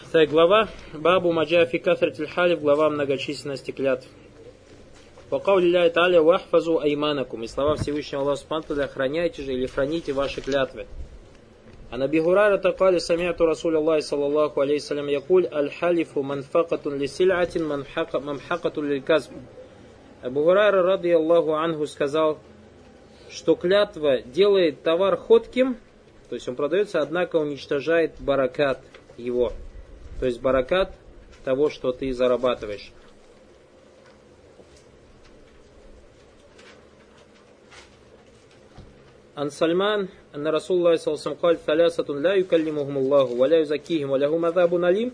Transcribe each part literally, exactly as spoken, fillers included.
Так, глава Бабу Маджафи Кафратиль Халиф, глава многочисленности клятв. По каули Ляхи Тааля вахфазу айманакум. И слова Всевышнего Аллаха Субхану ва Тааля: охраняйте же или храните ваши клятвы. А Наби Гурайра такали самиату Расуль Аллахи саллаллаху алейхи салям якуль аль-халифу манфакатун ли сильатин мамхакатун ли казб. Абу Гурайра ради Аллаху анху сказал, что клятва делает товар ходким, то есть он продается, однако уничтожает баракат его. То есть баракат того, что ты зарабатываешь. Ан Сальман, анна Расулуллахи саллаллаху алейхи ва саллям сказал: «Талясатун ла юкаллимухум Аллаху, ва ла юзаккихим, ва лахум азабун алим,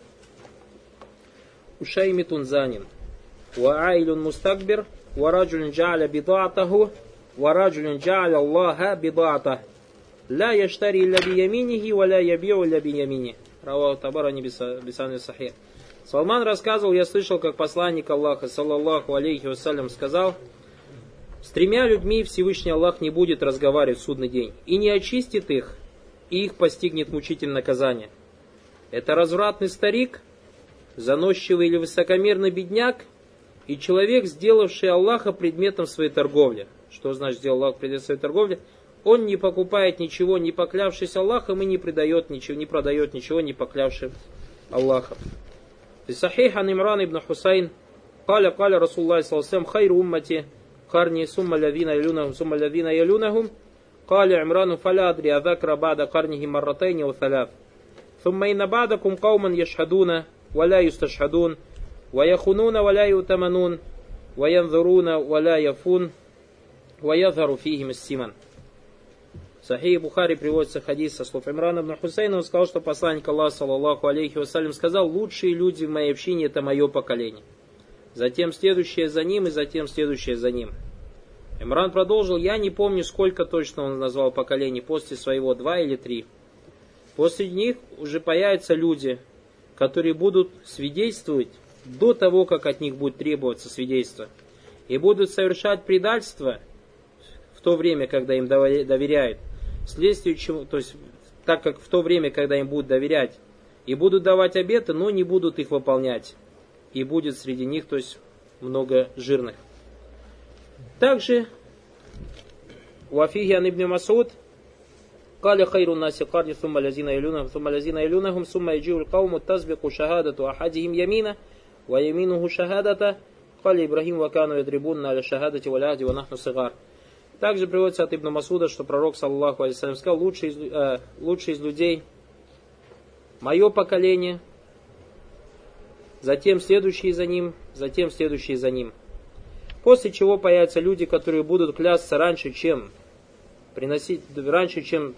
ушаймитун занин, ва айлун мустакбир, ва раджулун джа'аля бида'атаху, ва раджулун джа'аля Аллаха бида'атах, ла яштари илля бияминихи, ва ла яби'у илля бияминихи». Раваху Табарани бисанад сахих. Салман рассказывал: я слышал, как посланник Аллаха, саллаллаху алейхи вассалям, сказал: с тремя людьми Всевышний Аллах не будет разговаривать в судный день, и не очистит их, и их постигнет мучительное наказание. Это развратный старик, заносчивый или высокомерный бедняк, и человек, сделавший Аллаха предметом своей торговли. Что значит сделал Аллах предметом своей торговли? Он не покупает ничего, не поклявшись Аллахом, и не продает ничего, не продает ничего, не поклявшим Аллахом. И сахих ан Имран ибн Хусайн, каля каля Расулуллахи саллаллаху алейхи ва саллям, хайру уммати карни сумма лавина ялюнахум, сумма лавина ялюнахум, каля Имрану фаля адри адакра бада карнихи марратайни ва саляф. Сумма инна бадакум кауман яшхадуна, ва ла юсташхадун, ва яхунуна, ва ла ютаманун, ва янзуруна, ва ла яфун, ва язару фихим иссиман. Сахих Бухари приводится хадис со слов Имрана ибн Хусайна. Он сказал, что посланник Аллаха, саллаллаху алейхи вассалям, сказал: лучшие люди в моей общине — это мое поколение. Затем следующее за ним, и затем следующее за ним. Имран продолжил: я не помню, сколько точно он назвал поколений после своего, два или три. После них уже появятся люди, которые будут свидетельствовать до того, как от них будет требоваться свидетельство, и будут совершать предательство в то время, когда им доверяют. Вследствие чего, то есть, так как в то время, когда им будут доверять, и будут давать обеты, но не будут их выполнять. И будет среди них, то есть, много жирных. Также, вафиги ан ибн Масуд, каля хайру наси карни сумма лазина илюнахум, сумма лазина илюнахум, сумма иджиул кауму тазбику шахадату ахадихим ямина, ва яминуху шахадата, каля Ибрахим ва кану ядрибунна аля шахадати ва ляхди ва нахну сигар. Также приводится от Ибн Масуда, что пророк, саллаллаху алейхи салям, сказал: лучший из, э, лучший из людей мое поколение, затем следующие за ним, затем следующие за ним. После чего появятся люди, которые будут клясться раньше, чем приносить, раньше, чем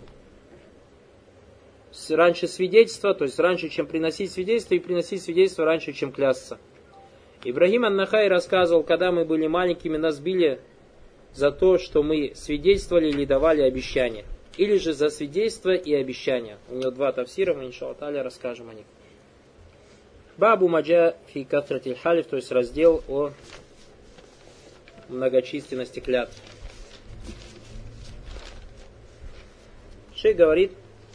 раньше свидетельства, то есть раньше, чем приносить свидетельство, и приносить свидетельство раньше, чем клясться. Ибрахим ан-Нахай рассказывал: когда мы были маленькими, нас били за то, что мы свидетельствовали или давали обещания. Или же за свидетельство и обещания. У него два тафсира, мы, иншаллах та'аля, расскажем о них. Бабу маджа фи кафратиль халиф, то есть раздел о многочисленности клятв. Шейх говорит: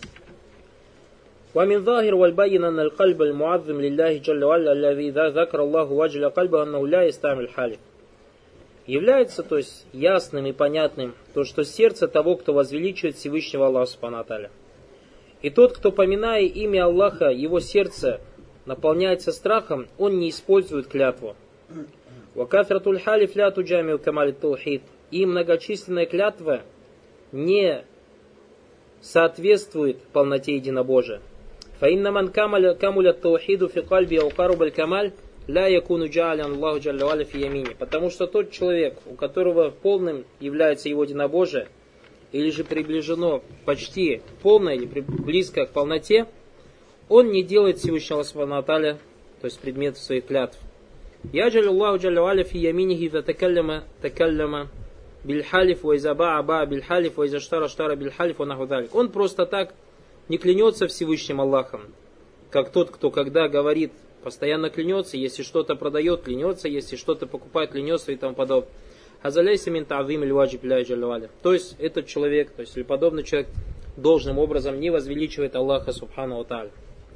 ومن ظاهر والبين أن القلب المعظم لله جل وعلا الذي ذكر الله وجل قلبه أنه لا يستعمل الحالف. Является, то есть, ясным и понятным то, что сердце того, кто возвеличивает Всевышнего Аллаха субхану ва тааля. И тот, кто, поминая имя Аллаха, его сердце наполняется страхом, он не использует клятву. وَكَثْرَةُ الْحَالِفْ لَا تُجَامِعُ كَمَالِ التَّوْحِيدِ. И многочисленная клятва не соответствует полноте единобожия. فَإِنَّ مَنْ كَمُلَ التَّوْحِيدُ فِي قَلْبِهِ وَقَرُبَ الْكَمَالِ لا يكون جعلا الله جل وعلا في يمينه. Потому что тот человек, у которого полным является его единобожие, или же приближено почти полное, или близко к полноте, он не делает Всевышнего Субхану ва Тааля, то есть предмет своих клятв. Яджалю Аллаху джалля ва'аля фи яминихи иза такалляма такалляма бильхалиф ва иза баа баа бильхалиф ва иза штара штара бильхалиф ва наху залик. Он просто так не клянется Всевышним Аллахом, как тот, кто когда говорит, постоянно клянется, если что-то продает, клянется, если что-то покупает, клянется и тому подобное. Азаляйся мин та'зим иль ваджиб ля джалля ва'аля. То есть этот человек, то есть или подобный человек должным образом не возвеличивает Аллаха субхану ва тааля.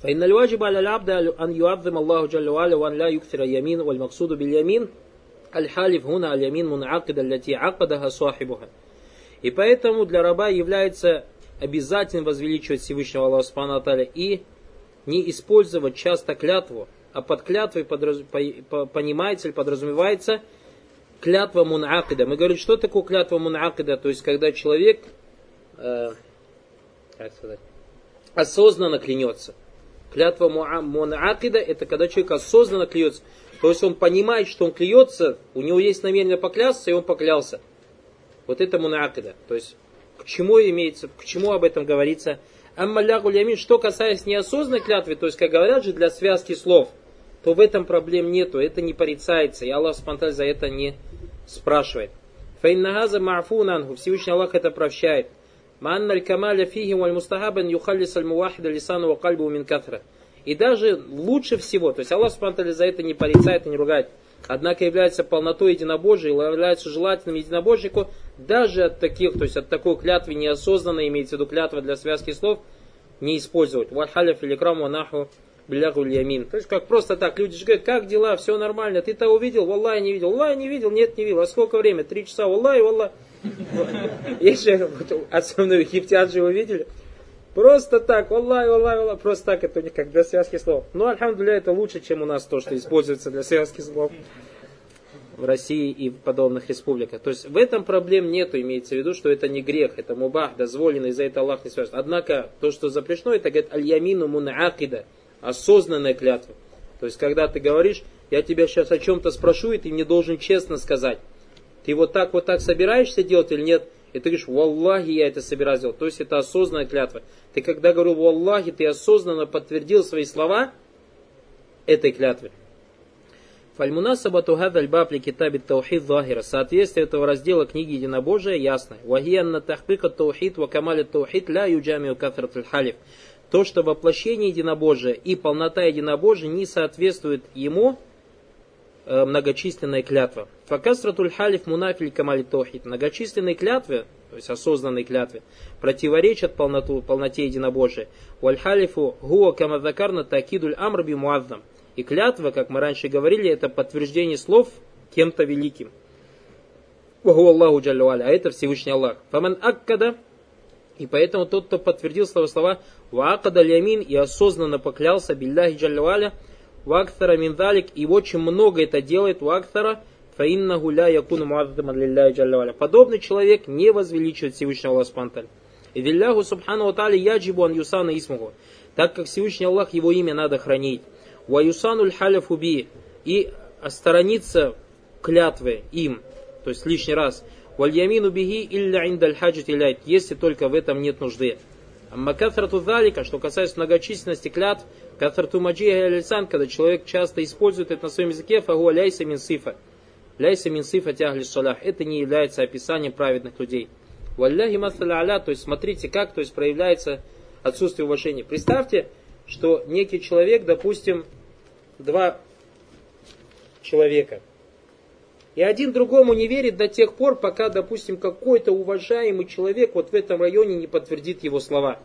فإن الواجب على العبد أن يعظم الله جل وعلا وأن لا يكثر اليمين والمقصود باليمين الحالف هنا اليمين منعقدة التي عقدها صاحبها. И поэтому для раба является обязательно возвеличивать Всевышнего Аллаха Субхану ва Тааля и не использовать часто клятву, а под клятвой подраз... понимается или подразумевается клятва мунакида. Мы говорим, что такое клятва мунакида? То есть, когда человек э, как сказать, осознанно клянется. Клятва мунакида — это когда человек осознанно клянется. То есть, он понимает, что он клянется, у него есть намерение поклясться, и он поклялся. Вот это мунакида. То есть, к чему имеется, к чему об этом говорится? Аммалягу лямин, что касается неосознанной клятвы, то есть, как говорят же, для связки слов, то в этом проблем нету, это не порицается, и Аллах Субхану за это не спрашивает. Фаиннагаза ма'фунангу, Всевышний Аллах это прощает. Ма'анналь камаля фихи валь мустахабан юхаллис аль мувахида лисану ва кальбу мин кафра. И даже лучше всего, то есть Аллах Субхану за это не порицает и не ругает, однако является полнотой единобожия, является желательным единобожнику даже от таких, то есть от такой клятвы неосознанно, имеется в виду клятва для связки слов, не использовать. Вальхаля филикраму наху билягу льямин. То есть как просто так, люди же говорят, как дела, все нормально, ты того видел, валлахи не видел, валлахи не видел, нет не видел, а сколько время, три часа, валлахи, валлахи. Есть же, особенно египтян же вы видели, просто так, валлахи, валлахи, валлахи, просто так, это у них как для связки слов. Но, альхамдулилля, это лучше, чем у нас то, что используется для связки слов в России и в подобных республиках. То есть в этом проблем нету, имеется в виду, что это не грех, это мубах, дозволено, и за это Аллах не связывает. Однако то, что запрещено, это, говорит, аль-ямину мунакида, осознанная клятва. То есть когда ты говоришь, я тебя сейчас о чем-то спрошу, и ты мне должен честно сказать, ты вот так вот так собираешься делать или нет? И ты говоришь, валлахи, я это собираюсь делать. То есть это осознанная клятва. Ты когда говорил валлахи, ты осознанно подтвердил свои слова этой клятвы. Фальмунасабату хадаль баб ли китабит таухид захира. Соответствие этого раздела книги единобожия ясно. Вахиянна тахпика таухид ва камаля таухид ля юджамиу кафратль халиф. То, что воплощение единобожия и полнота единобожия не соответствует ему, э, многочисленная клятва. Факасратуль халиф мунафиль камали таухид. Многочисленные клятвы, то есть осознанные клятвы, противоречат полноту, полноте единобожия. Валь халифу гуа камадакарна такидуль амрби муаззам. И клятва, как мы раньше говорили, это подтверждение слов кем-то великим. Аллаху джалля ва аля, а это Всевышний Аллах. Фаман аккада, и поэтому тот, кто подтвердил слова слова ваакада лямин и осознанно поклялся билляхи джалля ва аля, вактара мин далик, и очень много это делает вактара, фаиннаху ля якуну муаззаман лилляхи джалля ва аля. Подобный человек не возвеличивает Всевышнего Аллаха субхану ва тааля. И вилляху субхану ва тааля яджибу ан юсана исмуху, так как Всевышний Аллах, его имя надо хранить. Ваюсануль халяфу би, и сторониться клятвы им, то есть лишний раз. Вальямину биги илля индаль хаджит иляйт, если только в этом нет нужды. Амма кафрату залика, что касается многочисленности клятв, кафрату маджиха аль-сан, когда человек часто использует это на своем языке, фагуа ляйса мин сифа. Ляйса мин сифа тягли салях. Это не является описанием праведных людей. Валляхи масаля аля, то есть смотрите как, то есть проявляется отсутствие уважения. Представьте, что некий человек, допустим, два человека, и один другому не верит до тех пор, пока, допустим, какой-то уважаемый человек вот в этом районе не подтвердит его слова.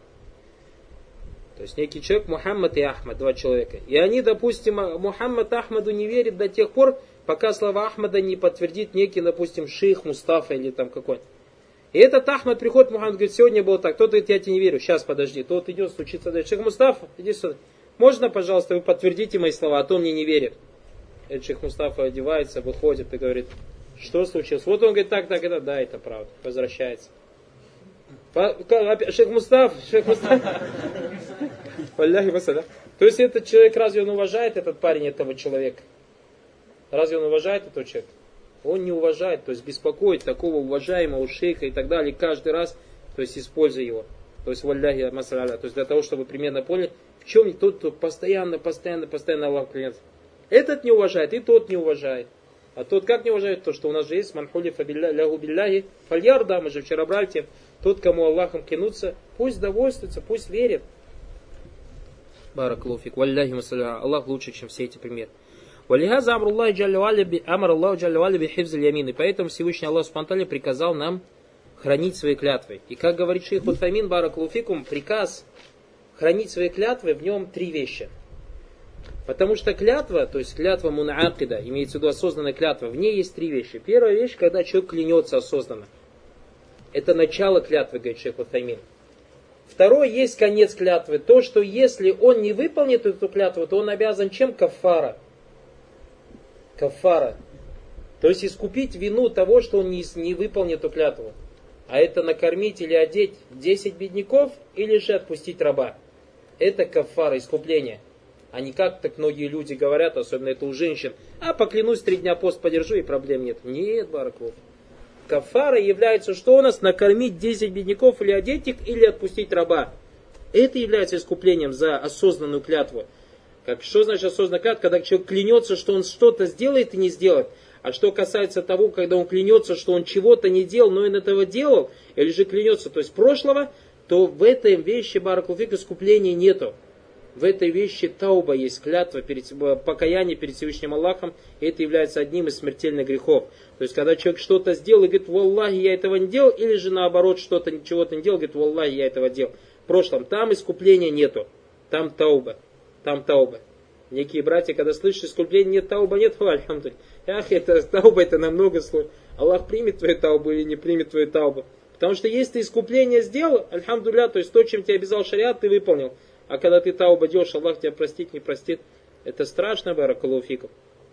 То есть некий человек, Мухаммад и Ахмад, два человека. И они, допустим, Мухаммад Ахмаду не верит до тех пор, пока слова Ахмада не подтвердит некий, допустим, шейх Мустафа или там какой-то. И этот Ахмад приходит, Мухаммад говорит, сегодня было так. Тот говорит, я тебе не верю, сейчас подожди. Тот идет, стучится дальше. Шейх Мустафа, иди сюда. Можно, пожалуйста, вы подтвердите мои слова, а то мне не верит. Этот шейх Мустафа одевается, выходит и говорит, что случилось? Вот он говорит, так, так, это, да, это правда. Возвращается. Шейх Мустафа, шейх Мустафа. То есть этот человек, разве он уважает, этот парень, этого человека? Разве он уважает этого человека? Он не уважает, то есть беспокоит такого уважаемого шейха и так далее, каждый раз, то есть используя его. То есть валляхи масаля, то есть для того, чтобы примерно поняли, в чем тот, кто постоянно, постоянно, постоянно Аллах клянется. Этот не уважает, и тот не уважает. А тот как не уважает? То, что у нас же есть манхулифа лягу билляхи фальярда, мы же вчера брали тем, тот, кому Аллахом клянутся, пусть довольствуется, пусть верит. Баракалуфик, валляхи масаля, Аллах лучше, чем все эти примеры. Валихаза амр Аллаху джалля ва аля бихифзиль ямин. И поэтому Всевышний Аллах субхану ва тааля приказал нам хранить свои клятвы. И как говорит шейх Утфаймин, баракалуфикум, приказ хранить свои клятвы, в нем три вещи. Потому что клятва, то есть клятва мунаакида, имеется в виду осознанная клятва, в ней есть три вещи. Первая вещь, когда человек клянется осознанно. Это начало клятвы, говорит шейх Утаймин. Второе, есть конец клятвы. То, что если он не выполнит эту клятву, то он обязан чем? Каффара. Каффара. То есть искупить вину того, что он не, не выполнит эту клятву. А это накормить или одеть десять бедняков, или же отпустить раба. Это каффара, искупление. А не как так многие люди говорят, особенно это у женщин. А поклянусь, три дня пост подержу и проблем нет. Нет, бараков. Кафара является, что у нас? Накормить десять бедняков или одеть их, или отпустить раба. Это является искуплением за осознанную клятву. Как, что значит осознанная клятва? Когда человек клянется, что он что-то сделает и не сделает. А что касается того, когда он клянется, что он чего-то не делал, но он этого делал, или же клянется, то есть прошлого, то в этой вещи, баракулфик, искупления нету. В этой вещи тауба есть, клятва, перед, покаяние перед Всевышним Аллахом, и это является одним из смертельных грехов. То есть, когда человек что-то сделал и говорит, валлахи, я этого не делал, или же наоборот, что-то, чего-то не делал, говорит, валлахи, я этого делал. В прошлом, там искупления нету, там тауба, там тауба. Некие братья, когда слышат, искупления нет, тауба нет, альхамдулилля. Ах, это тауба, это намного сложно. Аллах примет твою таубу или не примет твою таубу. Потому что если ты искупление сделал, альхамдулилля, то есть то, чем тебя обязал шариат, ты выполнил. А когда ты тауба делаешь, Аллах тебя простит, не простит. Это страшно, баракаллаху фикум.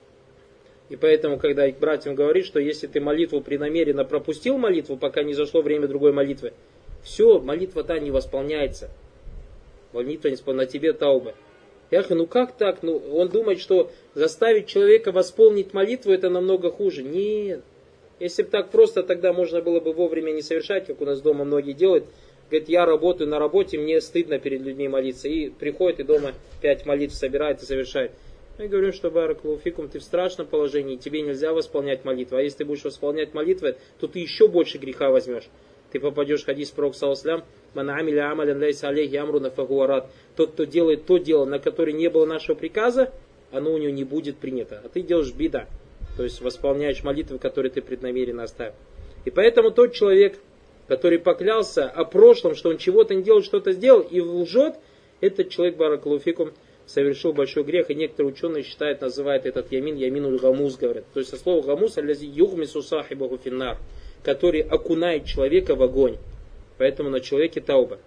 И поэтому, когда к братьям говорит, что если ты молитву преднамеренно пропустил молитву, пока не зашло время другой молитвы, все, молитва та не восполняется. Молитва не восполняется, на тебе тауба. Я говорю, ну как так? Ну, он думает, что заставить человека восполнить молитву, это намного хуже. Нет. Если бы так просто, тогда можно было бы вовремя не совершать, как у нас дома многие делают. Говорит, я работаю на работе, мне стыдно перед людьми молиться. И приходит и дома пять молитв собирает и совершает. Мы говорим, что баракаллаху фикум, ты в страшном положении, тебе нельзя восполнять молитву. А если ты будешь восполнять молитвы, то ты еще больше греха возьмешь. Ты попадешь в хадис пророка саллаллаху алейхи ва саллям, «Ман амиля амалян лайса алейхи амруна фахуа рад». Тот, кто делает то дело, на которое не было нашего приказа, оно у него не будет принято. А ты делаешь бида, то есть восполняешь молитвы, которые ты преднамеренно оставил. И поэтому тот человек, который поклялся о прошлом, что он чего-то не делал, что-то сделал и лжет, этот человек, баракаллаху фикум, совершил большой грех. И некоторые ученые считают, называют этот ямин, яминуль гамус, говорят. То есть со слова гамус, аллази югмису сахибаху финнар, который окунает человека в огонь. Поэтому на человеке тауба.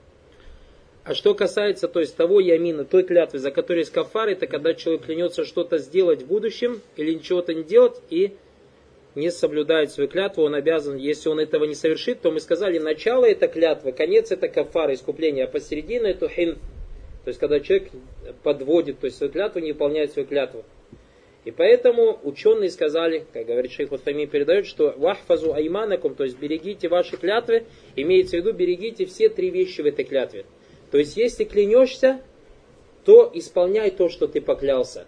А что касается, то есть того ямина, той клятвы, за которой есть кафар, это когда человек клянется что-то сделать в будущем или ничего-то не делать и не соблюдает свою клятву, он обязан, если он этого не совершит, то мы сказали, начало это клятвы, конец это кафара, искупление, а посередине это хин. То есть когда человек подводит, то есть свою клятву, не выполняет свою клятву. И поэтому ученые сказали, как говорит шейх Утаймин, передает, что вахфазу айманакум, то есть берегите ваши клятвы, имеется в виду берегите все три вещи в этой клятве. То есть если клянешься, то исполняй то, что ты поклялся.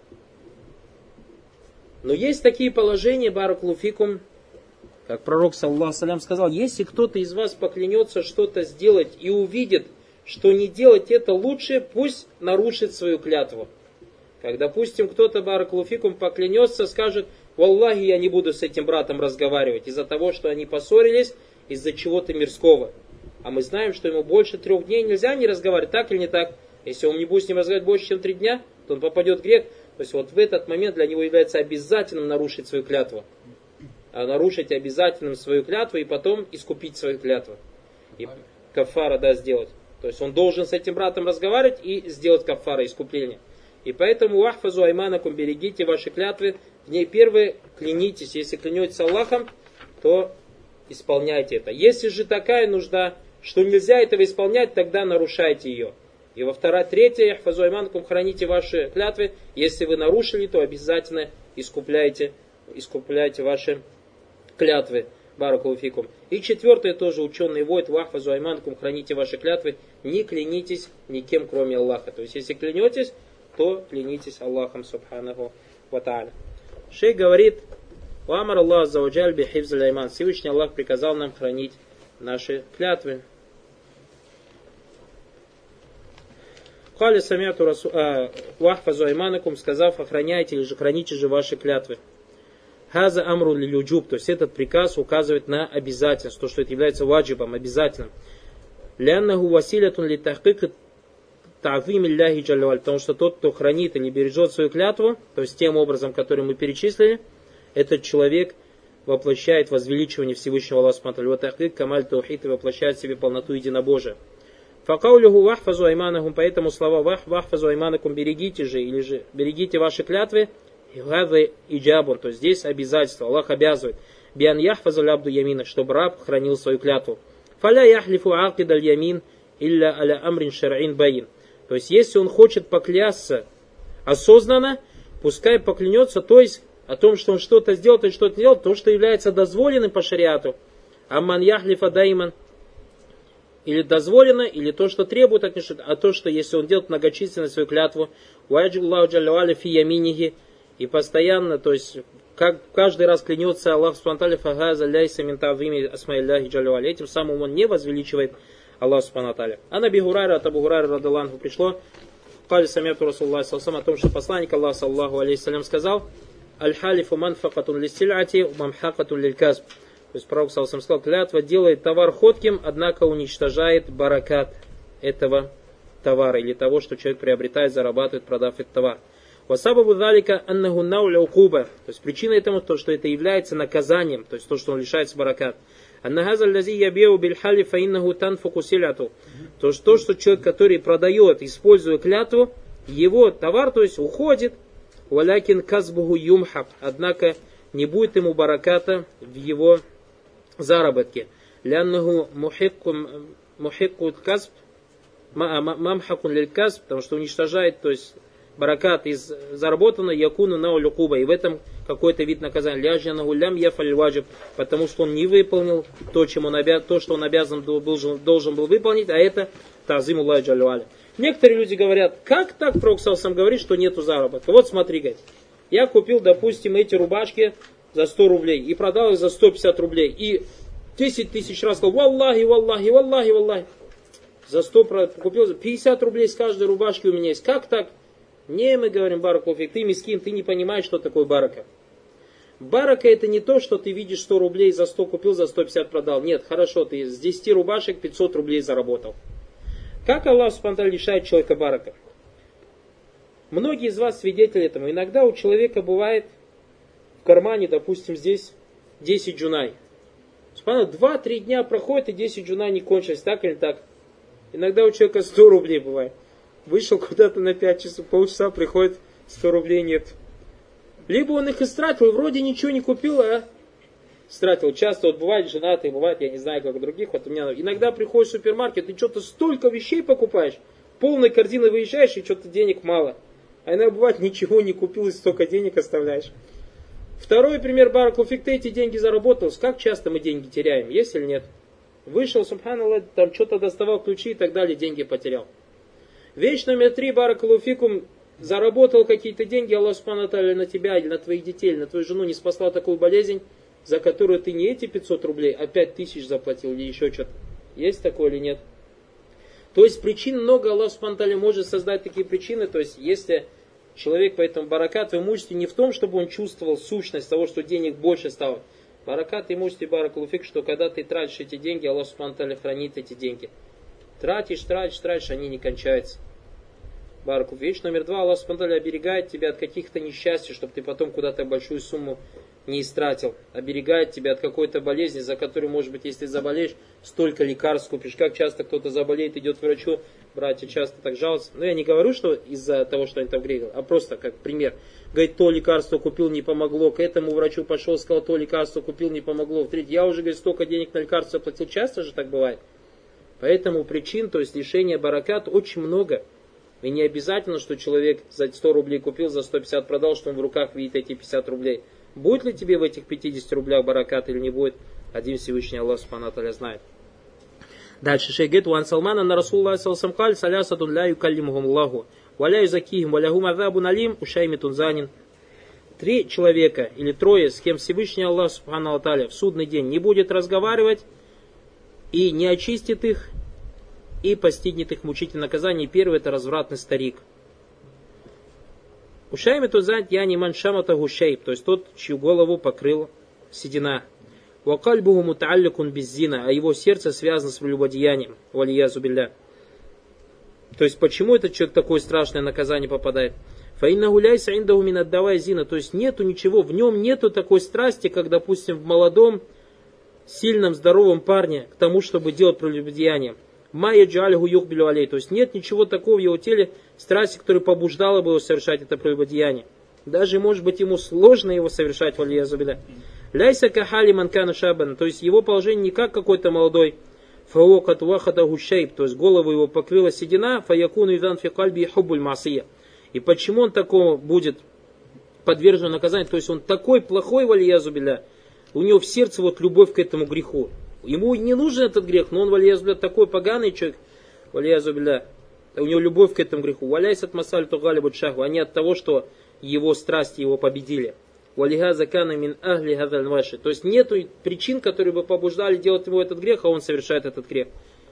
Но есть такие положения, баракаллаху фикум, как пророк саллаллаху алейхи ва саллям сказал, если кто-то из вас поклянется что-то сделать и увидит, что не делать это лучше, пусть нарушит свою клятву. Как, допустим, кто-то, баракаллаху фикум, поклянется, скажет, валлахи, я не буду с этим братом разговаривать из-за того, что они поссорились, из-за чего-то мирского. А мы знаем, что ему больше трех дней нельзя не разговаривать, так или не так. Если он не будет с ним разговаривать больше, чем три дня, то он попадет в грех. То есть вот в этот момент для него является обязательным нарушить свою клятву. А нарушить обязательным свою клятву и потом искупить свою клятву. И кафара, да, сделать. То есть он должен с этим братом разговаривать и сделать кафара, искупление. И поэтому вахфазу айманакум, берегите ваши клятвы. В ней первое, клянитесь. Если клянетесь Аллахом, то исполняйте это. Если же такая нужда, что нельзя этого исполнять, тогда нарушайте ее. И во второе, третье, яхфазу айманакум, храните ваши клятвы. Если вы нарушили, то обязательно искупляйте, искупляйте ваши клятвы. Баракаллаху фикум. И четвертое, тоже ученые вводят, вахфазу айманакум, храните ваши клятвы. Не клянитесь никем, кроме Аллаха. То есть, если клянетесь, то клянитесь Аллахом субханаху ва тааля. Шейх говорит, «Вамар Аллах заваджаль бихивзаль айман». Всевышний Аллах приказал нам хранить наши клятвы. Кали самяту вахфазу айманакум, сказав, охраняйте или же храните же ваши клятвы. Хаза амру лилюджуб, то есть этот приказ указывает на обязательность, то, что это является ваджибом, обязательным. Ляннаху василятун ли тахкик та'зим илляхи джалля, потому что тот, кто хранит или бережет свою клятву, то есть тем образом, который мы перечислили, этот человек воплощает возвеличивание Всевышнего Аллаха субхану ва тааля, камаль таухид, и воплощает в себе полноту единобожия. Факаулюху вахфазу айманахум, поэтому слова вах, вахфазу айманакум, берегите же, или же берегите ваши клятвы, гады иджабун, то есть здесь обязательство, Аллах обязывает, биан яхфазу лябду ямина, чтобы раб хранил свою клятву. Фаля яхлифу акид аль ямин, илля аля амрин шар'ин баин. То есть если он хочет поклясться осознанно, пускай поклянется, то есть о том, что он что-то сделал, то что-то делал, то, что является дозволенным по шариату. Амман яхлифа дайман, или дозволено, или то, что требует от него, а то, что если он делает многочисленно свою клятву, ваджуллаху джалля фи яминихи, и постоянно, то есть как каждый раз клянется Аллах субхану ва тааля, фагаза ляйса мин та'зими асмаилляхи джалля, этим самым он не возвеличивает Аллах субхану ва тааля. А Аби Гурайра, от Абу Гурайра радхияллаху анху пришло, кали самиату Расулуллахи саллаллаху алейхи ва саллям, о том, что посланник Аллаха саллаллаху алейхи ва саллям сказал: аль-халифу манфакатун листиляти, мамхакатун лиль-казб. То есть пророк саллаллаху алейхи ва саллям сказал: клятва делает товар ходким, однако уничтожает баракат этого товара, или того, что человек приобретает, зарабатывает, продав этот товар. Васабабу залика аннаху науля укуба. То есть причина этому то, что это является наказанием, то есть то, что он лишается баракат. Аннахаза лази ябеу бильхали фаиннаху танфуку силяту. То, что человек, который продает, используя клятву, его товар, то есть уходит, валякин казбуху юмхаб, однако не будет ему бараката в его заработке. Ляннаху мухикку казб, мамхакун лиль казб, потому что уничтожает, то есть баракат из заработанного якуну наулю куба, и в этом какой-то вид наказания. Ляжьянаху лям яфаль ваджиб, потому что он не выполнил то, чем он обяз... то, что он обязан был, должен был выполнить, а это та'зим Аллахи джалля ва аля. Некоторые люди говорят: как так пророк саллаллаху алейхи ва саллям говорит, что нету заработка? Вот смотри, говорит, я купил, допустим, эти рубашки за сто рублей и продал их за сто пятьдесят рублей. И десять тысяч раз сказал: валлахи, валлахи, валлахи, валлахи. За сто купил, пятьдесят рублей с каждой рубашки у меня есть. Как так? Не, мы говорим, баракулуфик, ты мискин, ты не понимаешь, что такое барака. Барака это не то, что ты видишь сто рублей за сто купил, за сто пятьдесят продал. Нет, хорошо, ты с десяти рубашек пятьсот рублей заработал. Как Аллах субхану ва тааля лишает человека барака? Многие из вас свидетели этому. Иногда у человека бывает в кармане, допустим, здесь десять джунай. два-три дня проходит, и десять джунай не кончились, так или так. Иногда у человека сто рублей бывает. Вышел куда-то на пять часов, полчаса, приходит, сто рублей нет. Либо он их истратил, вроде ничего не купил, а истратил. Часто вот бывает женатые, бывает, я не знаю, как у других. Вот у меня иногда приходишь в супермаркет, и что-то столько вещей покупаешь, полной корзины выезжаешь, и что-то денег мало. А иногда бывает, ничего не купил, и столько денег оставляешь. Второй пример, баракулуфик, ты эти деньги заработал. Как часто мы деньги теряем, есть или нет? Вышел, субханаллах, там что-то доставал ключи и так далее, деньги потерял. Вещь номер три, баракулуфикум, заработал какие-то деньги, Аллах субхану ва тааля на тебя или на твоих детей, или на твою жену не спасла такую болезнь, за которую ты не эти пятьсот рублей, а пять тысяч заплатил или еще что-то. Есть такое или нет? То есть причин много, Аллах субхану ва тааля может создать такие причины, то есть если человек, поэтому баракат в имуществе не в том, чтобы он чувствовал сущность того, что денег больше стало. Баракат в имуществе, баракулуфик, что когда ты тратишь эти деньги, Аллах субхану ва тааля хранит эти деньги. Тратишь, тратишь, тратишь, они не кончаются. Баракулуфик. Вещь номер два, Аллах субхану ва тааля оберегает тебя от каких-то несчастий, чтобы ты потом куда-то большую сумму не истратил. Оберегает тебя от какой-то болезни, за которую, может быть, если заболеешь, столько лекарств купишь. Как часто кто-то заболеет, идет к врачу, братья часто так жалуются. Но я не говорю, что из-за того, что они там грегали, а просто как пример. Говорит, то лекарство купил, не помогло. К этому врачу пошел, сказал, то лекарство купил, не помогло. В третье, я уже, говорит, столько денег на лекарство платил. Часто же так бывает. Поэтому причин, то есть лишения баракат очень много. И не обязательно, что человек за сто рублей купил, за сто пятьдесят продал, что он в руках видит эти пятьдесят рублей. Будет ли тебе в этих пятидесяти рублях баракат или не будет, один Всевышний Аллах субхану ва тааля знает. Дальше шейх говорит: «Ван Салмана на Расулуллахи саллаллаху алейхи ва саллям каль салясатун ля юкаллимухум Аллаху, ва ля юзакихим, ва лахум азабун алим, ушаймитун занин». Три человека или трое, с кем Всевышний Аллах субхану ва тааля в судный день не будет разговаривать и не очистит их, и постигнет их мучительное наказание. Первый — это развратный старик. Ушайми тузать яни маншамата гушейб, то есть тот, чью голову покрыл седина. Вакальбуху мутаалликун беззина, а его сердце связано с прелюбодеянием. Валиязу билля. То есть, почему этот человек такое страшное наказание попадает? Фаинна гуляйся индаху мин аддавай зина. То есть, нету ничего, в нем нету такой страсти, как, допустим, в молодом, сильном, здоровом парне к тому, чтобы делать прелюбодеяние. Майя джальгу юхбилю алей. То есть, нет ничего такого в его теле, страсти, которая побуждала бы его совершать это прелюбодеяние. Даже, может быть, ему сложно его совершать, валиязу билля. Ляйса кахали манкана шабан. То есть, его положение не как какой-то молодой, фаокат вахада гушейб, то есть голову его покрыла седина, фаякуну идан фи кальби хубуль масия. И почему он такого будет подвержен наказанию? То есть он такой плохой, валиязу билля, у него в сердце вот любовь к этому греху. Ему не нужен этот грех, но он, валиязу билля, такой поганый человек, валиязу билля, у него любовь к этому греху. Валяйс от масаль тугалибут шаху, а не от того, что его страсти его победили. Валиха закана мин ахли хазаль ваши. То есть нету причин, которые бы побуждали делать ему этот грех, а он совершает этот грех.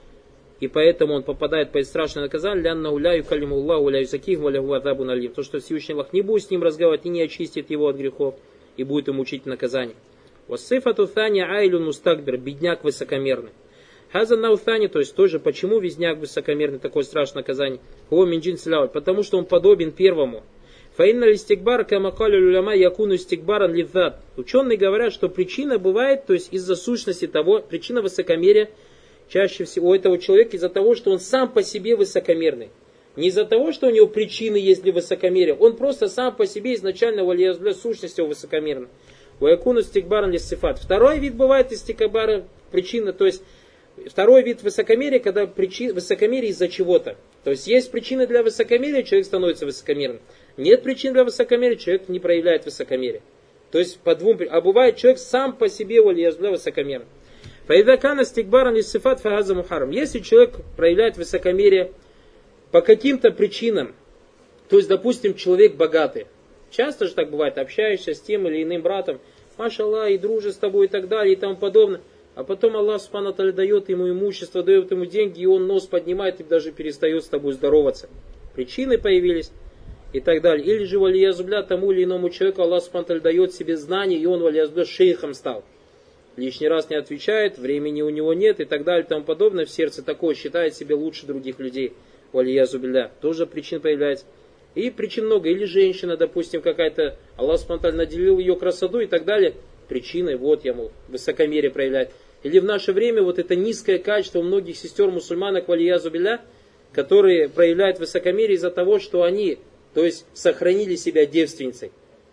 И поэтому он попадает под страшное наказание. Лянна уляю калиму Аллаху уляю заких валяху азабу налим. То, что Всевышний Аллах не будет с ним разговаривать и не очистит его от грехов, и будет ему учить наказание. Вассифату thani айлун мустакбир, бедняк высокомерный. Хазан наутани, то есть тоже, почему бедняк высокомерный, такое страшное наказание? О минджин сляуль, потому что он подобен первому. Фаинна листикбар камакали люляма якуну стикбаран ливзат. Ученые говорят, что причина бывает, то есть из-за сущности того, причина высокомерия чаще всего у этого человека из-за того, что он сам по себе высокомерный. Не из-за того, что у него причины есть для высокомерия, он просто сам по себе изначально для сущности его высокомерный. Уякуну стикбаран лисифат. Второй вид бывает из стикбара причина, то есть второй вид высокомерия, когда причина, высокомерие из-за чего-то. То есть есть причины для высокомерия, человек становится высокомерным. Нет причин для высокомерия, человек не проявляет высокомерие. То есть по двум, а бывает человек сам по себе валиязбля высокомерный. Фаидакана стикбаран лисифат фагаза мухарам. Если человек проявляет высокомерие по каким-то причинам, то есть, допустим, человек богатый. Часто же так бывает, общаешься с тем или иным братом, машаллах, и дружит с тобой и так далее и тому подобное. А потом Аллах субхану ва тааля дает ему имущество, дает ему деньги, и он нос поднимает и даже перестает с тобой здороваться. Причины появились и так далее. Или же валиязубля тому или иному человеку Аллах субхану ва тааля дает себе знания, и он валиязубля шейхом стал. Лишний раз не отвечает, времени у него нет и так далее и тому подобное. В сердце такое, считает себя лучше других людей. Валиязубля. Тоже причин появляется. И причин много. Или женщина, допустим, какая-то, Аллах субхану ва тааля наделил ее красоту и так далее. Причиной, вот я, мол, высокомерие проявляет. Или в наше время вот это низкое качество у многих сестер-мусульманок, валиязубля, которые проявляют высокомерие из-за того, что они, то есть, сохранили себя девственницей.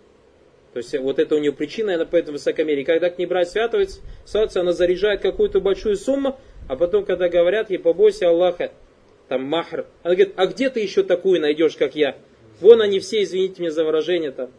То есть, вот это у нее причина, она поэтому высокомерие. И когда к ней брать святуется, она заряжает какую-то большую сумму, а потом, когда говорят ей, побойся Аллаха, там, махр, она говорит, а где ты еще такую найдешь, как я? Вон они все, извините меня за выражение, там,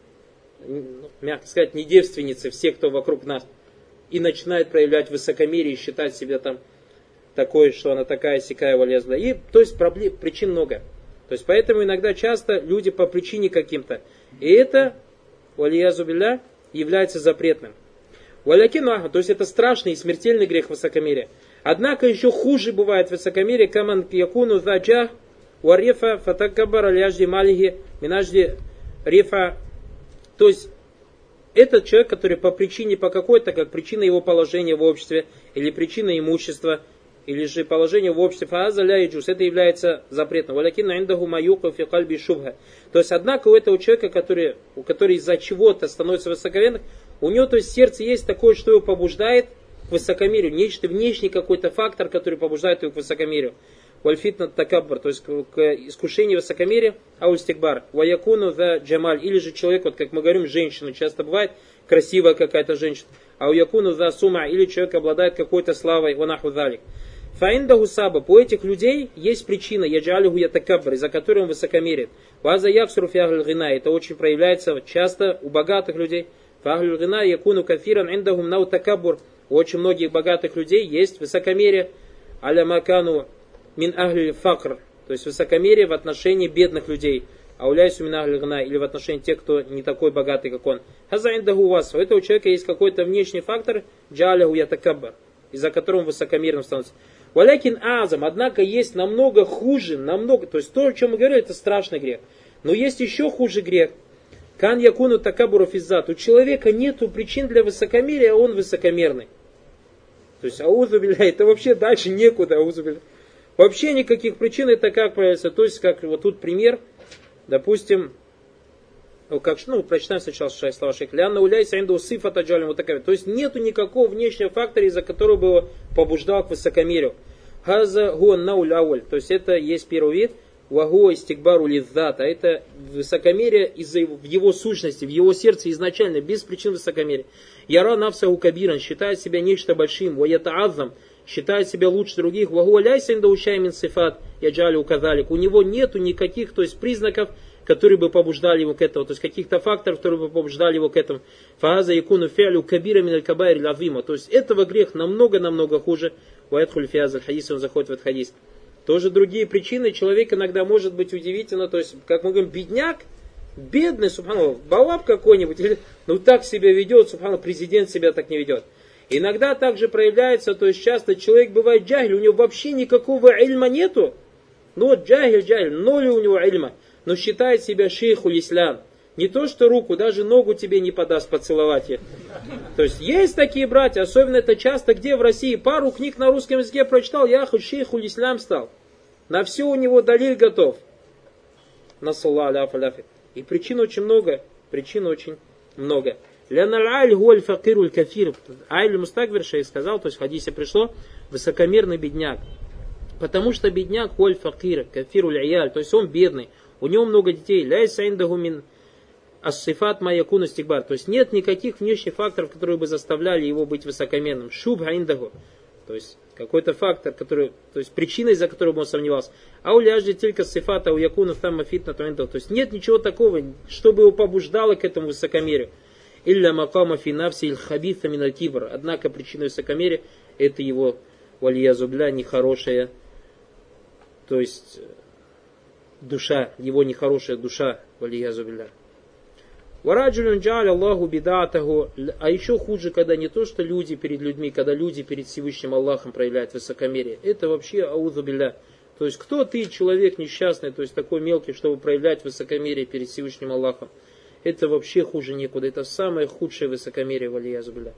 мягко сказать, не девственницы, все, кто вокруг нас. И начинает проявлять высокомерие и считать себя там такой, что она такая, сякая, валезла. И, то есть, проблем, причин много. То есть, поэтому иногда часто люди по причине каким-то. И это, валиязу билля, является запретным. Валякину, то есть, это страшный и смертельный грех высокомерия. Однако, еще хуже бывает высокомерие, каман якуну заджах, уарифа фатакабар аляжди малиги минажди рифа. То есть, этот человек, который по причине, по какой-то, как причина его положения в обществе, или причина имущества, или же положение в обществе, фааза ля яджуз, это является запретным. Валякинна индаху маюка фи кальби шубха. То есть, однако, у этого человека, который, у который из-за чего-то становится высокомерным, у него, то есть, в сердце есть такое, что его побуждает к высокомерию, нечто внешний какой-то фактор, который побуждает его к высокомерию. Вальфитна такаббар, то есть к искушению высокомерия, аульстикбар, ваякуну за джамаль, или же человек, вот как мы говорим, женщина, часто бывает красивая какая-то женщина, а уякуну за сума, или человек обладает какой-то славой, ванаху залик. Фаиндаху саба, по этих людей есть причина, яджалиху ятакаббар, из-за которой он высокомерит. Ваза яксуру фягль гина, это очень проявляется часто у богатых людей. Фягль гина якуну кафиран индахум нау такаббур, у очень многих богатых людей есть высокомерие, аля макану мин ахли факр, то есть высокомерие в отношении бедных людей, ауляйсу мин ахли гна, или в отношении тех, кто не такой богатый, как он. Хазаиндаху вас, у этого человека есть какой-то внешний фактор, джаляху ятакаббар, из-за которого он высокомерным становится. Валякин азам, однако есть намного хуже, намного, то есть то, о чем мы говорили, это страшный грех. Но есть еще хуже грех. Кан якуну такабуру физзат, у человека нету причин для высокомерия, а он высокомерный. То есть аузу билля, это вообще дальше некуда, аузу билля. Вообще никаких причин это как проявляется. То есть, как вот тут пример, допустим, ну, как, ну, прочитаем сначала слова шейха. Лянна уляйся инду сифата джалим вот такая. То есть нету никакого внешнего фактора, из-за которого бы его побуждал к высокомерию. Хаза гуан науль. То есть это есть первый вид. Вагуа истикбару лиддата. Это высокомерие из-за его, в его сущности, в его сердце изначально, без причин высокомерия. Яра навсаху кабиран, считает себя нечто большим. Ваята азам, считает себя лучше других. Вагуа ляйся инду ущай мин сифат яджали указалик. У него нету никаких, то есть признаков, которые бы побуждали его к этому, то есть каких-то факторов, которые бы побуждали его к этому. Фааза якуну фиалю кабира миналь кабайр лавима. То есть этого грех намного-намного хуже. Уайтхуль фиаз аль-хадис, он заходит в этот хадис. Тоже другие причины. Человек иногда может быть удивительно, то есть, как мы говорим, бедняк, бедный, субханаллах, балаб какой-нибудь, или, ну так себя ведет, субханаллах, президент себя так не ведет. Иногда также проявляется, то есть часто человек бывает джахиль, у него вообще никакого ильма нету. Ну вот джахиль, джахиль, ноль у него ильма. Но считает себя шейхуль ислам. Не то, что руку, даже ногу тебе не подаст поцеловать. То есть есть такие братья, особенно это часто где в России. Пару книг на русском языке прочитал, я хоть шейхуль ислам стал. На все у него далиль готов. Насалла аляф аляфи. И причин очень много. Причин очень много. Ляналь гуаль факируль кафир. Айль мустагвир шейх сказал, то есть в хадисе пришло, высокомерный бедняк. Потому что бедняк гуаль факир, кафируль аяль, то есть он бедный. У него много детей. Ляйса индаху мин ассифат маякуна стигбар. То есть нет никаких внешних факторов, которые бы заставляли его быть высокомерным. Шубха индаху. То есть какой-то фактор, который, то есть причиной, за которой бы он сомневался. А у ляжди только сифата у якуна тамма фитна то индаху. То есть нет ничего такого, чтобы его побуждало к этому высокомерию. Илля макама фи нафси иль хабитха миналь кибр. Однако причиной высокомерия это его вальязубля нехорошая, то есть душа, его нехорошая душа, валиязубилля. Вараджулюн джаль Аллаху бидатаху. А еще хуже, когда не то, что люди перед людьми, когда люди перед Всевышним Аллахом проявляют высокомерие. Это вообще аузубилля. То есть кто ты, человек несчастный, то есть такой мелкий, чтобы проявлять высокомерие перед Всевышним Аллахом. Это вообще хуже некуда. Это самое худшее высокомерие, валиязубилля.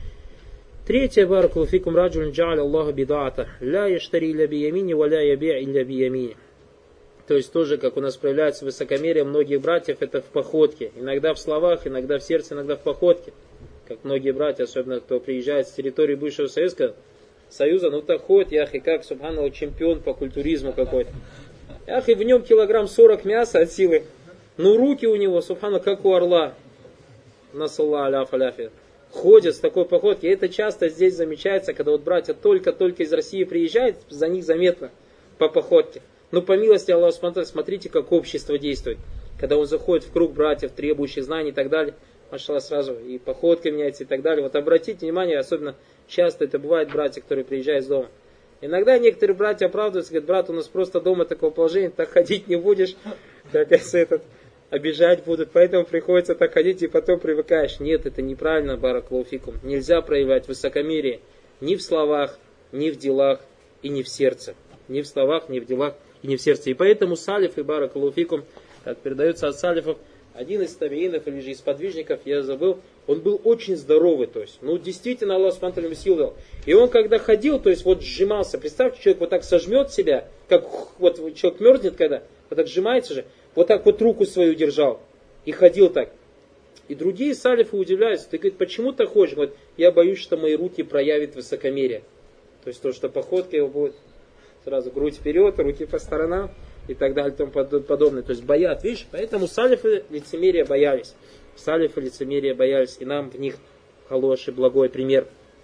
Третье, баракулуфикум, раджулюн джаль Аллаху бидата. Ля яштари илля биямини, ва ля яби' илля биямини. То есть тоже, как у нас проявляется высокомерие многих братьев, это в походке. Иногда в словах, иногда в сердце, иногда в походке. Как многие братья, особенно кто приезжает с территории бывшего Советского Союза, ну так ходит, яхи, как, субханаллах, чемпион по культуризму какой-то. Яхи, в нем килограмм сорок мяса от силы. Ну руки у него, субханаллах, как у орла. Насалла аляф аляфи. Ходят с такой походки. Это часто здесь замечается, когда вот братья только-только из России приезжают, за них заметно по походке. Но по милости Аллаха, смотрите, как общество действует. Когда он заходит в круг братьев, требующих знаний и так далее, машаллах, сразу и походка меняется и так далее. Вот обратите внимание, особенно часто это бывает братья, которые приезжают с дома. Иногда некоторые братья оправдываются, говорят, брат, у нас просто дома такого положения, так ходить не будешь, как если этот, обижать будут, поэтому приходится так ходить и потом привыкаешь. Нет, это неправильно, баракалуфикум. Нельзя проявлять высокомерие ни в словах, ни в делах и ни в сердце. Ни в словах, ни в делах и не в сердце. И поэтому салиф и баракалуфикум, как передается от салифов, один из табиинов или же из подвижников, я забыл, он был очень здоровый, то есть, ну действительно Аллах субхану ва тааля силу дал. И он когда ходил, то есть вот сжимался, представьте, человек вот так сожмет себя, как вот человек мерзнет когда, вот так сжимается же, вот так вот руку свою держал и ходил так. И другие салифы удивляются, ты говорит, почему ты ходишь? Говорит, я боюсь, что мои руки проявят высокомерие. То есть то, что походка его будет сразу грудь вперед, руки по сторонам и так далее и тому подобное. То есть боят, видишь? Поэтому салифы лицемерия боялись. Салифы лицемерия боялись, и нам в них хороший, благой пример.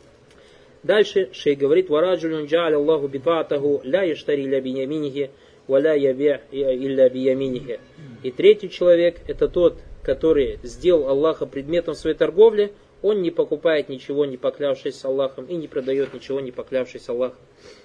Дальше шейх говорит, вараджулюн джа'аля Аллаху бидбатаху ля яштари ля бияминихи ва ля яби' илля бияминихи. И третий человек, это тот, который сделал Аллаха предметом своей торговли, он не покупает ничего, не поклявшись Аллахом, и не продает ничего, не поклявшись Аллахом.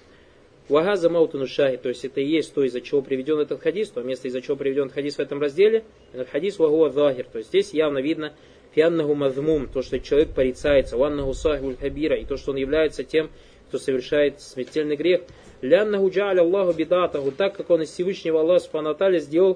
Вагаза маутуну шахи, то есть это и есть то, из-за чего приведен этот хадис, то место, из-за чего приведен хадис в этом разделе, этот хадис вагуа захир, то есть здесь явно видно фианнаху мазмум, то, что человек порицается, ваннаху сахибуль хабира, и то, что он является тем, кто совершает смертельный грех. Ляннаху джа'аля Аллаху бидатаху, так как он из Всевышнего Аллаха субхану ва тааля сделал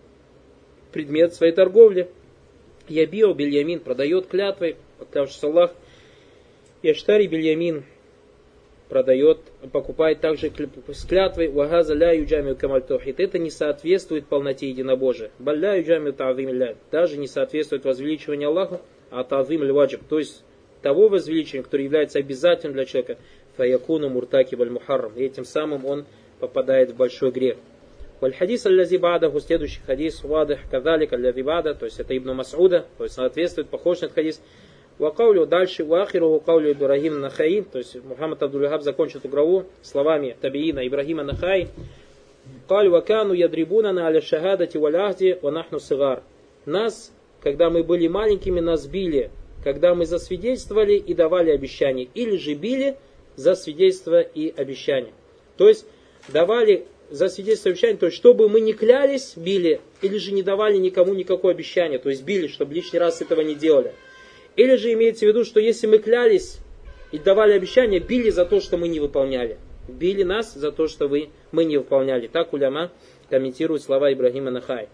предмет своей торговли. Ябио бильямин, продает клятвой, поклявшись Аллах. Яштари бильямин, продает, покупает также с клятвой «Вагаза ля юджамию камаль таухид». Это не соответствует полноте единобожия. «Баль ля юджамию та'азим ля». Даже не соответствует возвеличиванию Аллаха, а та'азим ль-ваджиб. То есть того возвеличивания, которое является обязательным для человека. «Фаякуну муртаки баль мухаррам». И этим самым он попадает в большой грех. «Валь-хадис аль-лази ба'даху», следующий хадис, «Вадых кадалик аль-лази ба'да», то есть это Ибн Мас'уда, то есть соответствует, похож на этот хадис. Вакаулю дальше, вахиру каулю Ибрахим Нахаи, то есть Мухаммад Абдул-Вахаб закончил эту главу словами табиина Ибрахима Нахаи. Каль вакану ядрибунана аля шахадати валь ахди ва нахну сигар. Нас, когда мы были маленькими, нас били, когда мы засвидетельствовали и давали обещания, или же били за свидетельство и обещание. То есть давали за свидетельство и обещание, то есть чтобы мы не клялись, били, или же не давали никому никакое обещание, то есть били, чтобы лишний раз этого не делали. Или же имеется в виду, что если мы клялись и давали обещания, били за то, что мы не выполняли. Били нас за то, что вы, мы не выполняли. Так уляма комментирует слова Ибрахима Нахай.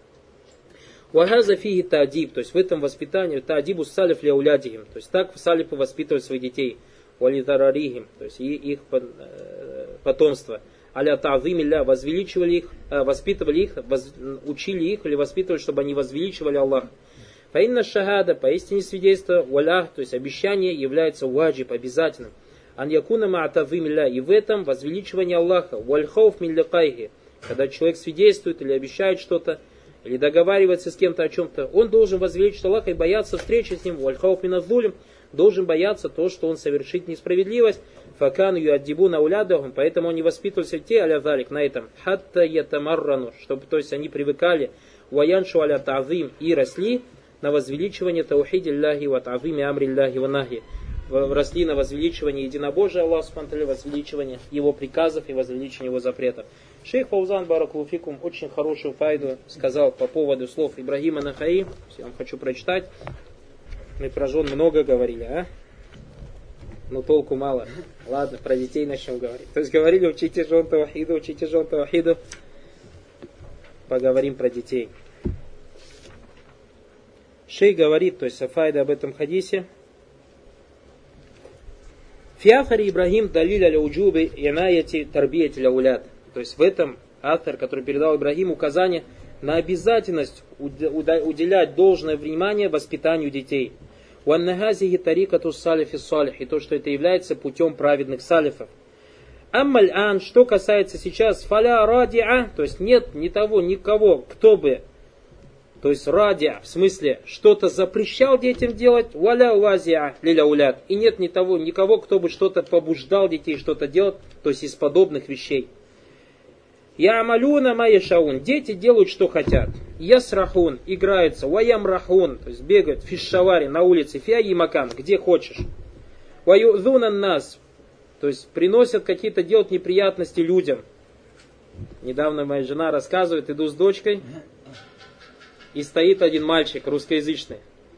Вахаза фиги та'адиб, то есть в этом воспитании, та'адибу салиф ля улядихим, то есть так салифы воспитывают своих детей, валитарарихим, то есть и их потомство. Аля та'азим ля, возвеличивали их, воспитывали их, воз, учили их или воспитывали, чтобы они возвеличивали Аллаха. Фаинна шахада, поистине свидетельство, валях, то есть обещание, является ваджиб, обязательным. Ан якуна ма'атавим ля, и в этом возвеличивание Аллаха, вальхауф мин ликайхи, когда человек свидетельствует или обещает что-то, или договаривается с кем-то о чем-то, он должен возвеличить Аллаха и бояться встречи с ним, вальхауф мин аззулим, должен бояться то, что он совершит несправедливость, факан юаддибу наулядахум, поэтому они воспитывались те аля залик на этом, хатта ятамаррану, чтобы, то есть они привыкали, ваяншу аля та'зим, и росли на возвеличивание таухиди Аллахи ва та'зими амри Аллахи ва нахи, росли на возвеличивание единобожия Аллаха субхану ва тааля, возвеличивание его приказов и возвеличивание его запретов. Шейх Фаузан баракаллаху фикум очень хорошую файду сказал по поводу слов Ибрахима Нахаи. Я вам хочу прочитать. Мы про жен много говорили, а? Но толку мало. Ладно, про детей начнем говорить. То есть говорили, учите жен таухиду, учите жен таухиду. Поговорим про детей. Шейх говорит, то есть файда об этом хадисе. Фиахари Ибрахим далиль аля уджуби инаяти тарбияти ляулят. То есть в этом автор, который передал Ибрахиму указание на обязательность уделять должное внимание воспитанию детей. Уаннахазихи тарикату салифи салих, и то, что это является путем праведных салифов. Аммаль ан, что касается сейчас, фаля радиа, то есть нет ни того, никого, кто бы, то есть радиа, в смысле, что-то запрещал детям делать, валя вазиа лиля улят, и нет ни того, никого, кто бы что-то побуждал детей что-то делать, то есть из подобных вещей. Я амалюна майяшаун, дети делают, что хотят. Ясрахун, играются, ваямрахун, то есть бегают, фишшавари, на улице, фиаимакан, где хочешь. Ваюзунан нас, то есть приносят какие-то, делают неприятности людям. Недавно моя жена рассказывает, иду с дочкой, и стоит один мальчик русскоязычный.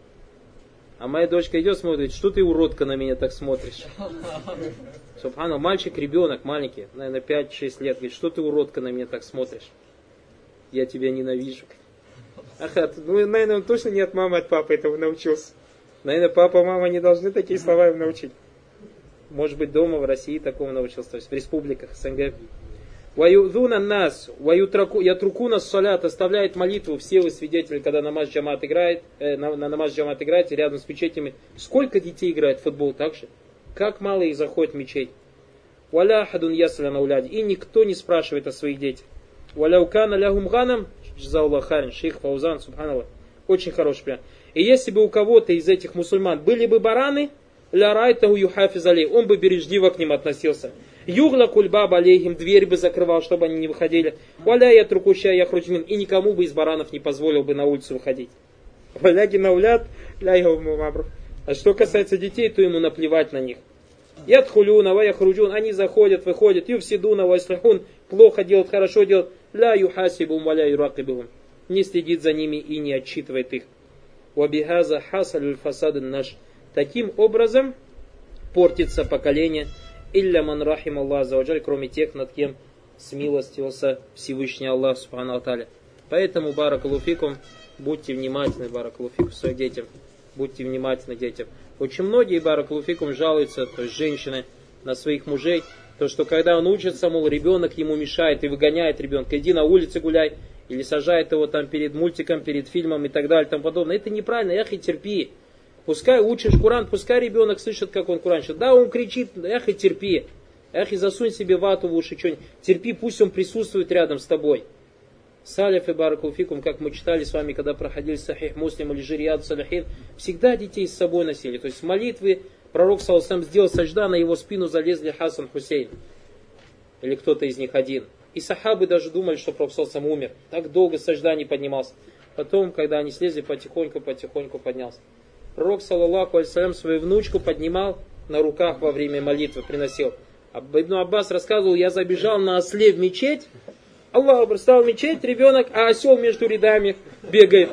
А моя дочка идет, смотрит, что ты, уродка, на меня так смотришь? Субхану, мальчик, ребенок, маленький, наверное, пять-шесть лет, говорит, что ты, уродка, на меня так смотришь? Я тебя ненавижу. Ах, ну, наверное, он точно не от мамы, от папы этого научился. Наверное, папа, мама не должны такие слова им научить. Может быть, дома в России такому научился, то есть в республиках СНГ. Ваюзуна нас, ятрукуна салят, оставляет молитву. Все вы свидетели, когда намаз джамат играет, э, на, на намаз джамат играет, и рядом с мечетями. Сколько детей играет в футбол так же? Как мало их заходит в мечеть. Валя хадун ясля на уляде. И никто не спрашивает о своих детях. Валя укана лягум ганам, джзауллах харин, шейх Фаузан, субханаллах. Очень хороший пример. И если бы у кого-то из этих мусульман были бы бараны, ля райтаху юхафиз алей, он бы бережливо к ним относился. Югла кульбаба алейхим, дверь бы закрывал, чтобы они не выходили. Валя я трукуща я хруджмин, и никому бы из баранов не позволил бы на улицу выходить. Валяги наулят, ля мабру. А что касается детей, то ему наплевать на них. Ядхулюна, ва яхруджун, они заходят, выходят, юфсидуна, ва ислихун, плохо делают, хорошо делают, ля юхасибум, ва ля юракибум, не следит за ними и не отчитывает их. Вабихаза хасалюль фасадын наш. Таким образом портится поколение, илля ман рахим Аллах заваджаль, кроме тех, над кем смилостивился Всевышний Аллах субхану ва тааля. Поэтому, баракаллаху фикум, будьте внимательны, баракаллаху фикум, своим детям. Будьте внимательны к детям. Очень многие, баракаллаху фикум, жалуются, то есть женщины, на своих мужей. То, что когда он учится, мол, ребенок ему мешает и выгоняет ребенка, иди на улице гуляй, или сажает его там перед мультиком, перед фильмом и так далее и тому подобное. Это неправильно, эх и терпи. Пускай учишь Куран, пускай ребенок слышит, как он Куран читает. Да, он кричит, эх и терпи. Эх и засунь себе вату в уши, что-нибудь. Терпи, пусть он присутствует рядом с тобой. Салиф и баракулфикум, как мы читали с вами, когда проходили Сахих Муслим или Жирияд Салихин, всегда детей с собой носили. То есть в молитве пророк саллаллаху сделал сажда, на его спину залезли Хасан, Хусейн. Или кто-то из них один. И сахабы даже думали, что пророк саллаллаху умер. Так долго сажда не поднимался. Потом, когда они слезли, потихоньку-потихоньку поднялся. Пророк саллаллаху алейхи свою внучку поднимал на руках во время молитвы, приносил. Ибн Аббас рассказывал, я забежал на осле в мечеть, Аллах стал в мечеть, ребенок, а осел между рядами бегает.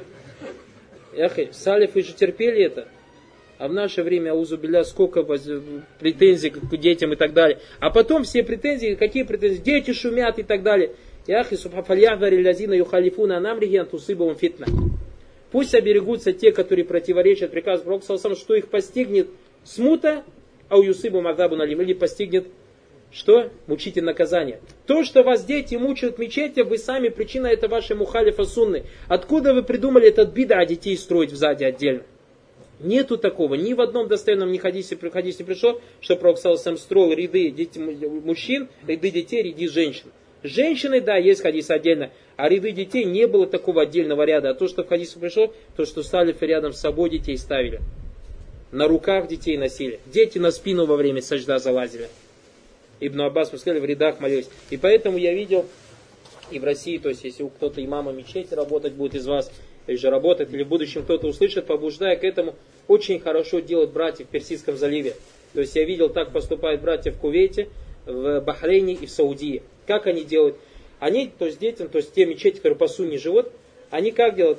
Яхи, салифы же терпели это. А в наше время, аузубилля, сколько претензий к детям и так далее. А потом все претензии, какие претензии? Дети шумят и так далее. Яхи, субхафальяхдари лязина юхалифуна анамрихи антусыбовым фитна. Пусть оберегутся те, которые противоречат приказу пророка саллаллаху, что их постигнет смута, а у юсыбу мазабу налим, или постигнет что? Мучитель наказания. То, что вас дети мучают в мечети, вы сами причина, это ваши мухалифа сунны. Откуда вы придумали этот бида детей строить сзади отдельно? Нету такого. Ни в одном достоверном ни хадисе, хадисе не пришло, что пророк саллаллаху строил ряды дети, мужчин, ряды детей, ряды женщин. Женщины, да, есть хадис отдельно, а ряды детей не было такого отдельного ряда. А то, что в хадисе пришло, то, что салифы рядом с собой детей ставили. На руках детей носили. Дети на спину во время сажда залазили. Ибн Аббас, мы сказали, в рядах молились. И поэтому я видел и в России, то есть если кто-то имама мечети работать будет из вас, или же работает, или в будущем кто-то услышит, побуждая к этому, очень хорошо делать братья в Персидском заливе. То есть я видел, так поступают братья в Кувейте, в Бахрейне и в Саудии. Как они делают? Они, то есть детям, то есть те мечети, которые по сунне живут, они как делают?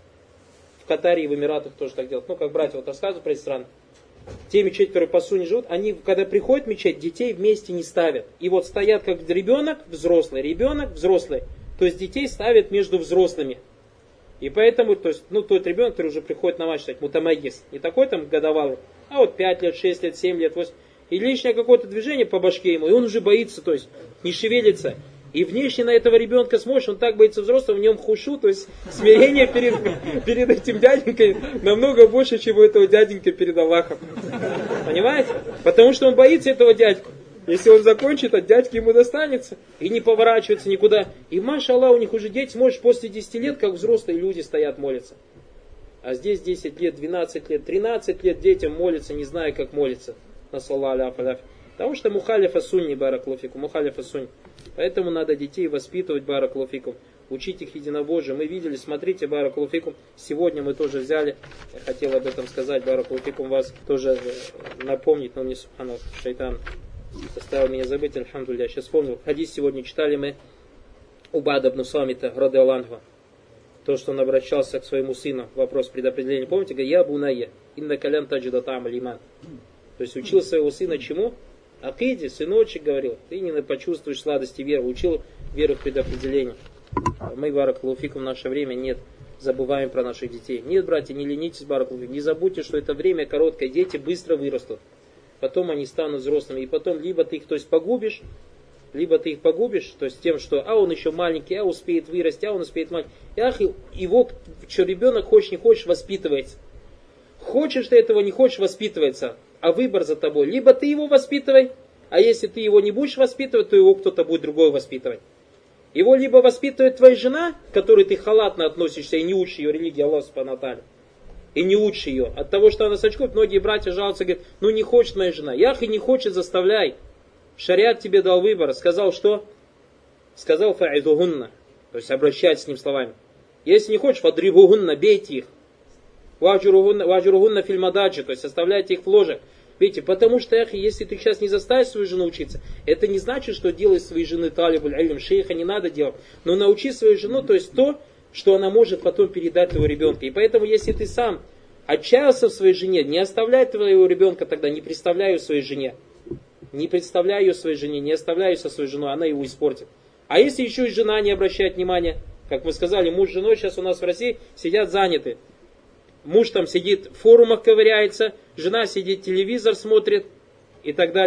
В Катаре и в Эмиратах тоже так делают. Ну, как братья вот рассказывают про эти страны. Те мечети, которые по сунне живут, они, когда приходят в мечеть, детей вместе не ставят. И вот стоят как ребенок, взрослый, ребенок, взрослый. То есть детей ставят между взрослыми. И поэтому, то есть, ну, тот ребенок, который уже приходит на матч, мутамагис, не такой там годовалый, а вот пять лет, шесть лет, семь лет, восемь. И лишнее какое-то движение по башке ему, и он уже боится, то есть, не шевелится. И внешне на этого ребенка смотришь, он так боится взрослого, в нем хушу, то есть смирение перед, перед этим дяденькой намного больше, чем у этого дяденька перед Аллахом. Понимаете? Потому что он боится этого дядьку. Если он закончит, от дядьки ему достанется. И не поворачивается никуда. И машаллах, у них уже дети, смотришь, после десяти лет, как взрослые люди стоят, молятся. А здесь десять лет, двенадцать лет, тринадцать лет детям молятся, не зная, как молиться. Потому что мухалифа сунни, бараклуфику, мухалифа сунни. Поэтому надо детей воспитывать, бараклуфикум, учить их единобожию. Мы видели, смотрите, бараклуфикум, сегодня мы тоже взяли, я хотел об этом сказать, бараклуфикум, вас тоже напомнить, но мне субхана шайтан заставил меня забыть, альхамдулилля, сейчас вспомнил. Хадис сегодня читали мы Убада ибн Самита, ради Аллаху. То, что он обращался к своему сыну, вопрос предопределения, помните, говорит, я бунайя, инна калям таджида там алиман. То есть учил своего сына чему? Акиде, сыночек, говорил, ты не почувствуешь сладости веры, учил веру в предопределение. Мы, баракалуфикум, в наше время нет, забываем про наших детей. Нет, братья, не ленитесь, баракалуфикум, не забудьте, что это время короткое, дети быстро вырастут. Потом они станут взрослыми, и потом либо ты их, то есть, погубишь, либо ты их погубишь, то есть тем, что а он еще маленький, а успеет вырасти, а он успеет маленький. И ах, его, что ребенок, хочешь не хочешь, воспитывается. Хочешь ты этого, не хочешь, воспитывается. А выбор за тобой. Либо ты его воспитывай, а если ты его не будешь воспитывать, то его кто-то будет другой воспитывать. Его либо воспитывает твоя жена, к которой ты халатно относишься и не учишь ее религии, Аллах субхану ва тааля. И не учишь ее. От того, что она сачкует, многие братья жалуются, говорят, ну не хочет моя жена. Ях и не хочет, заставляй. Шариат тебе дал выбор. Сказал что? Сказал фа'идугунна. То есть обращайся с ним словами. Если не хочешь, фадрибугунна, бейте их. Ваджуругунна фильмададжи, то есть оставляйте их в ложе. Видите, потому что, эх, если ты сейчас не заставишь свою жену учиться, это не значит, что делай своей жены талибуль айлим, шейха не надо делать. Но научи свою жену, то есть то, что она может потом передать твоего ребенка. И поэтому, если ты сам отчаялся в своей жене, не оставляй твоего ребенка тогда, не представляй ее своей жене. Не представляй ее своей жене, не оставляй ее со своей женой, она его испортит. А если еще и жена не обращает внимания, как мы сказали, муж с женой сейчас у нас в России сидят заняты. Муж там сидит в форумах ковыряется, жена сидит, телевизор смотрит и так далее.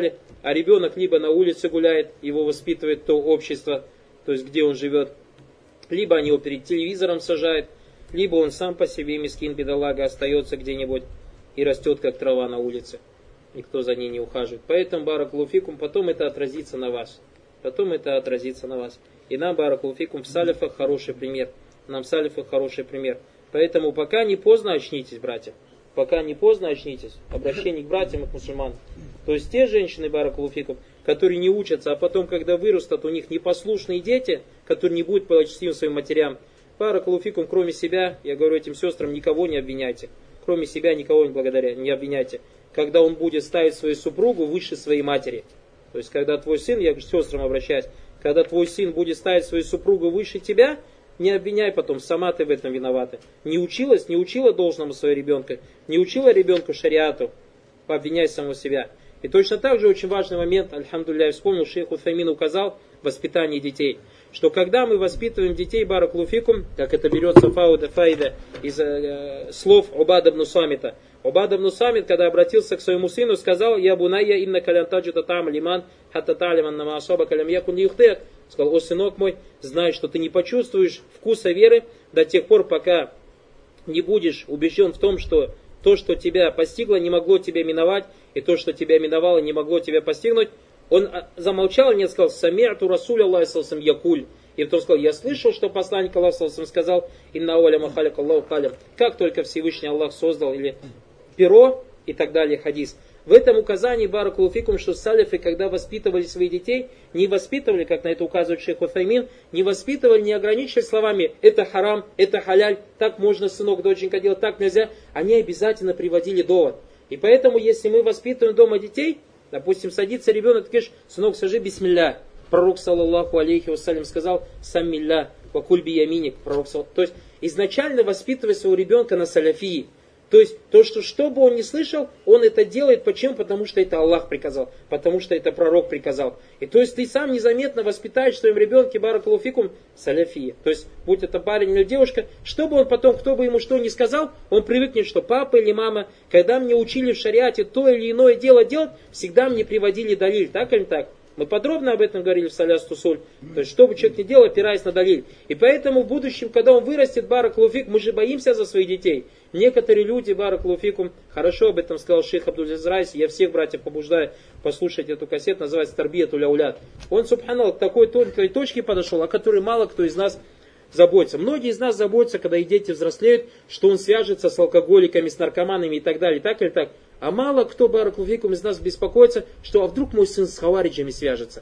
а ребенок либо на улице гуляет, его воспитывает то общество, то есть где он живет, либо они его перед телевизором сажают, либо он сам по себе, мискин, бедолага, остается где-нибудь и растет, как трава на улице. Никто за ней не ухаживает. Поэтому, баракаллаху фикум, потом это отразится на вас. Потом это отразится на вас. И нам, баракаллаху фикум, в салифах хороший пример. Нам в салифах хороший пример. Поэтому пока не поздно очнитесь, братья. Пока не поздно очнитесь. Обращение к братьям и к мусульманам. То есть те женщины, баракаллаху фикум, которые не учатся, а потом, когда вырастут, у них непослушные дети, которые не будут почтивы своим матерям. Баракаллаху фикум, кроме себя, я говорю этим сестрам, никого не обвиняйте. Кроме себя никого не благодаря, не обвиняйте. Когда он будет ставить свою супругу выше своей матери. То есть, когда твой сын, я к сестрам обращаюсь, когда твой сын будет ставить свою супругу выше тебя, не обвиняй потом, сама ты в этом виновата. Не училась, не учила должному своего ребенка, не учила ребенку шариату, обвиняй самого себя. И точно так же очень важный момент, альхамдулилля, я вспомнил, шейх Утхаймин указал, воспитание детей. Что когда мы воспитываем детей, баракаллаху фикум, как это берется фауда файда из э, слов Убада ибн Самита. Убад ибн Самит, когда обратился к своему сыну, сказал: «Я бунайя инна калян таджута там лиман хатта талиман нама асаба калям якун юхтек». Сказал: «О, сынок мой, знай, что ты не почувствуешь вкуса веры до тех пор, пока не будешь убежден в том, что то, что тебя постигло, не могло тебя миновать, и то, что тебя миновало, не могло тебя постигнуть». Он замолчал и не сказал: «Сами'ту расуля Аллахи саллаллаху якуль». И потом сказал: «Я слышал, что посланник Аллаха саллаллаху сказал: инна ауля ма халака Аллаху калям». Как только Всевышний Аллах создал, или перо, и так далее, хадис. В этом указании, баракаллаху фикум, что салифы, когда воспитывали своих детей, не воспитывали, как на это указывает шейх Утхаймин, не воспитывали, не ограничивали словами «это харам», «это халяль», «так можно, сынок, доченька, делать, так нельзя». Они обязательно приводили довод. И поэтому, если мы воспитываем дома детей, допустим, садится ребенок, ты говоришь: «Сынок, скажи бисмилля». Пророк, саллаллаху алейхи вассалям, сказал: «Саммилля, вакуль би яминик». Пророк, то есть, изначально воспитывай своего ребенка на саляфии. То есть, то, что, что бы он ни слышал, он это делает. Почему? Потому что это Аллах приказал. Потому что это пророк приказал. И то есть, ты сам незаметно воспитаешь в своем ребенке, баракаллаху фикум, саляфии. То есть, будь это парень или девушка, чтобы он потом, кто бы ему что ни сказал, он привыкнет, что папа или мама, когда мне учили в шариате то или иное дело делать, всегда мне приводили далиль. Так или так? Мы подробно об этом говорили в Саляс Тусуль. То есть, что бы человек ни делал, опираясь на далиль. И поэтому в будущем, когда он вырастет, баракаллаху фикум, мы же боимся за своих детей. Некоторые люди, баракаллаху фикум, хорошо об этом сказал шейх Абдул-Азиз Райси, я всех братьев побуждаю послушать эту кассету, называется «Тарбиятуль аулят». Он, субханаллах, к такой тонкой точке подошел, о которой мало кто из нас заботится. Многие из нас заботятся, когда их дети взрослеют, что он свяжется с алкоголиками, с наркоманами и так далее, так или так. А мало кто, баракаллаху фикум, из нас беспокоится, что а вдруг мой сын с хавариджами свяжется?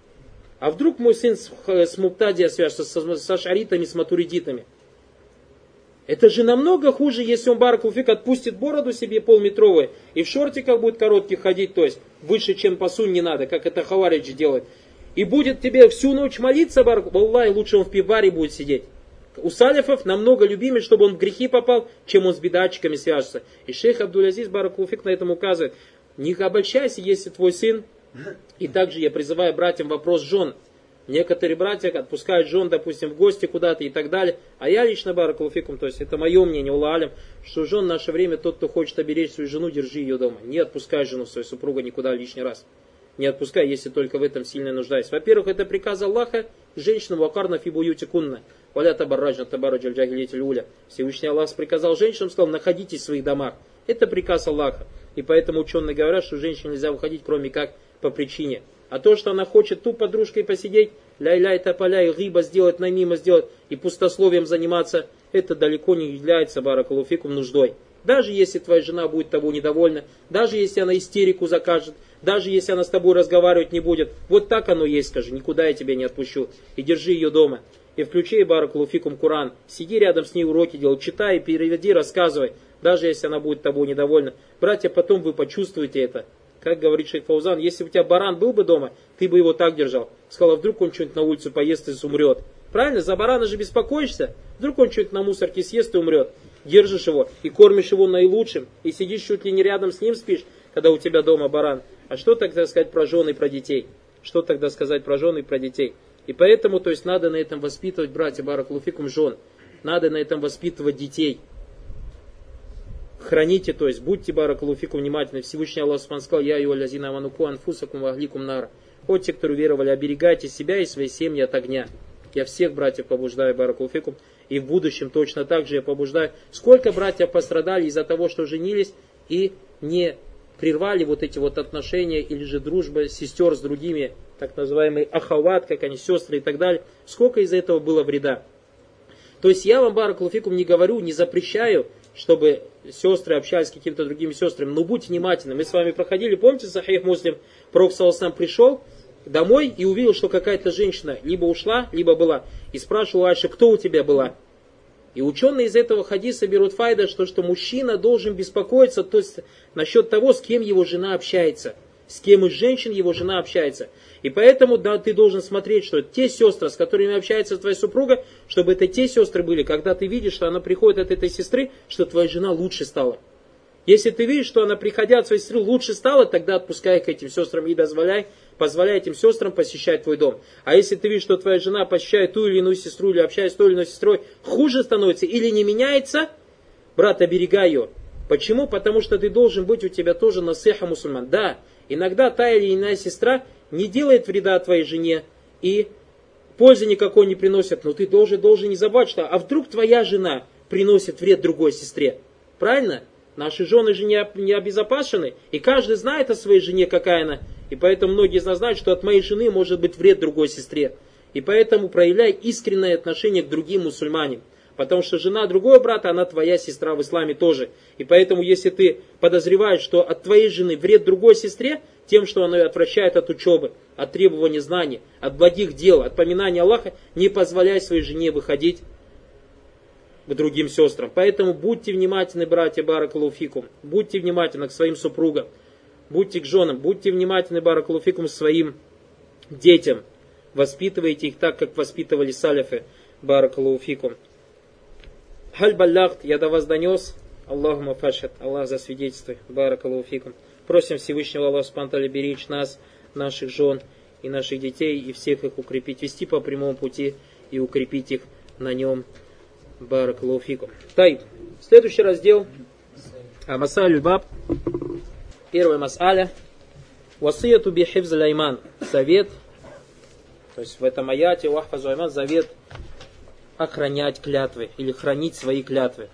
А вдруг мой сын с, с муптадия свяжется, с, с ашаритами, с матуридитами? Это же намного хуже, если он, баракаллаху фик, отпустит бороду себе полметровую и в шортиках будет коротких ходить, то есть выше, чем посунь, не надо, как это хавариджи делает. И будет тебе всю ночь молиться, баракаллаху, Аллах, лучше он в пивбаре будет сидеть. У салифов намного любимее, чтобы он в грехи попал, чем он с бедатчиками свяжется. И шейх Абдул-Азиз, баракаллаху фик, на этом указывает: не обольщайся, если твой сын. И также я призываю братьям вопрос жен. Некоторые братья отпускают жен, допустим, в гости куда-то и так далее. А я лично, баракаллаху фикум, то есть это мое мнение, улла алям, что жен в наше время, тот, кто хочет оберечь свою жену, держи ее дома. Не отпускай жену, свою супругу никуда лишний раз. Не отпускай, если только в этом сильно нуждаюсь. Во-первых, это приказ Аллаха женщинам: вакарна фи буютикунна, валя табарраджна табарраджаль джахилиятиль уля. Всевышний Аллах приказал женщинам, сказал: находитесь в своих домах. Это приказ Аллаха. И поэтому ученые говорят, что женщине нельзя выходить, кроме как по причине. А то, что она хочет ту подружкой посидеть, ля-ля, тополя, и гиба сделать, намима сделать, и пустословием заниматься, это далеко не является, баракаллаху фикум, нуждой. Даже если твоя жена будет тобой недовольна, даже если она истерику закажет, даже если она с тобой разговаривать не будет, вот так оно есть, скажи, никуда я тебя не отпущу, и держи ее дома. И включи, баракаллаху фикум, Коран, сиди рядом с ней, уроки делай, читай, переведи, рассказывай, даже если она будет тобой недовольна. Братья, потом вы почувствуете это. Как говорит шейх Фаузан, если у тебя баран был бы дома, ты бы его так держал. Сказал: а вдруг он что-нибудь на улице поест и умрет. Правильно? За барана же беспокоишься. Вдруг он что-нибудь на мусорке съест и умрет. Держишь его и кормишь его наилучшим. И сидишь чуть ли не рядом с ним спишь, когда у тебя дома баран. А что тогда сказать про жен и про детей? Что тогда сказать про жен и про детей? И поэтому, то есть, надо на этом воспитывать, братья, баракаллаху фикум, жен. Надо на этом воспитывать детей. храните, то есть будьте, баракаллаху фикум, внимательны. Всевышний Аллах Субхану сказал: я ю аллазина амануку анфусакум вагликум нара. Хоть те, кто уверовали, оберегайте себя и свои семьи от огня. Я всех братьев побуждаю, баракаллаху фикум, и в будущем точно так же я побуждаю. Сколько братьев пострадали из-за того, что женились и не прервали вот эти вот отношения или же дружба сестер с другими, так называемые ахават, как они, сестры и так далее. Сколько из-за этого было вреда. То есть я вам, баракаллаху фикум, не говорю, не запрещаю, чтобы сестры общались с какими-то другими сестрами, но будьте внимательны. Мы с вами проходили, помните, Сахих Муслим, пророк саллаллаху алейхи ва саллям пришел домой и увидел, что какая-то женщина либо ушла, либо была. И спрашивал Айша: кто у тебя была? И ученые из этого хадиса берут файда, что, что мужчина должен беспокоиться, то есть насчет того, с кем его жена общается. С кем из женщин его жена общается. И поэтому, да, ты должен смотреть, что те сестры, с которыми общается твоя супруга, чтобы это те сестры были, когда ты видишь, что она приходит от этой сестры, что твоя жена лучше стала. Если ты видишь, что она, приходя от своей сестры, лучше стала, тогда отпускай к этим сестрам и дозволяй, позволяй этим сестрам посещать твой дом. А если ты видишь, что твоя жена посещает ту или иную сестру, или общается с той или иной сестрой, хуже становится или не меняется, брат, оберегай ее. Почему? Потому что ты должен быть, у тебя тоже насиха мусульман. Да, иногда та или иная сестра не делает вреда твоей жене и пользы никакой не приносит, но ты должен, должен не забывать, что а вдруг твоя жена приносит вред другой сестре. Правильно? Наши жены же не, не обезопасены, и каждый знает о своей жене, какая она. И поэтому многие из нас знают, что от моей жены может быть вред другой сестре. И поэтому проявляй искреннее отношение к другим мусульманам. Потому что жена другого брата, она твоя сестра в исламе тоже. И поэтому, если ты подозреваешь, что от твоей жены вред другой сестре, тем, что она ее отвращает от учебы, от требования знаний, от благих дел, от поминания Аллаха, не позволяй своей жене выходить к другим сестрам. Поэтому будьте внимательны, братья, баракаллаху фикум. Будьте внимательны к своим супругам. Будьте к женам. Будьте внимательны, баракаллаху фикум, к своим детям. Воспитывайте их так, как воспитывали салифы, баракаллаху фикум. Халь баллахт, я до вас донес. Аллахума фашхад. Аллах засвидетельствуй. Баракаллаху фикум. Просим Всевышнего Аллаха субхану ва тааля беречь нас, наших жен и наших детей, и всех их укрепить, вести по прямому пути и укрепить их на нем. Баракаллаху фикум. Тайб. Следующий раздел. Масаль баб. Первая масаля. Васияту би хифз айман. Совет. То есть в этом аяте вахфазу айман завет охранять клятвы или хранить свои клятвы.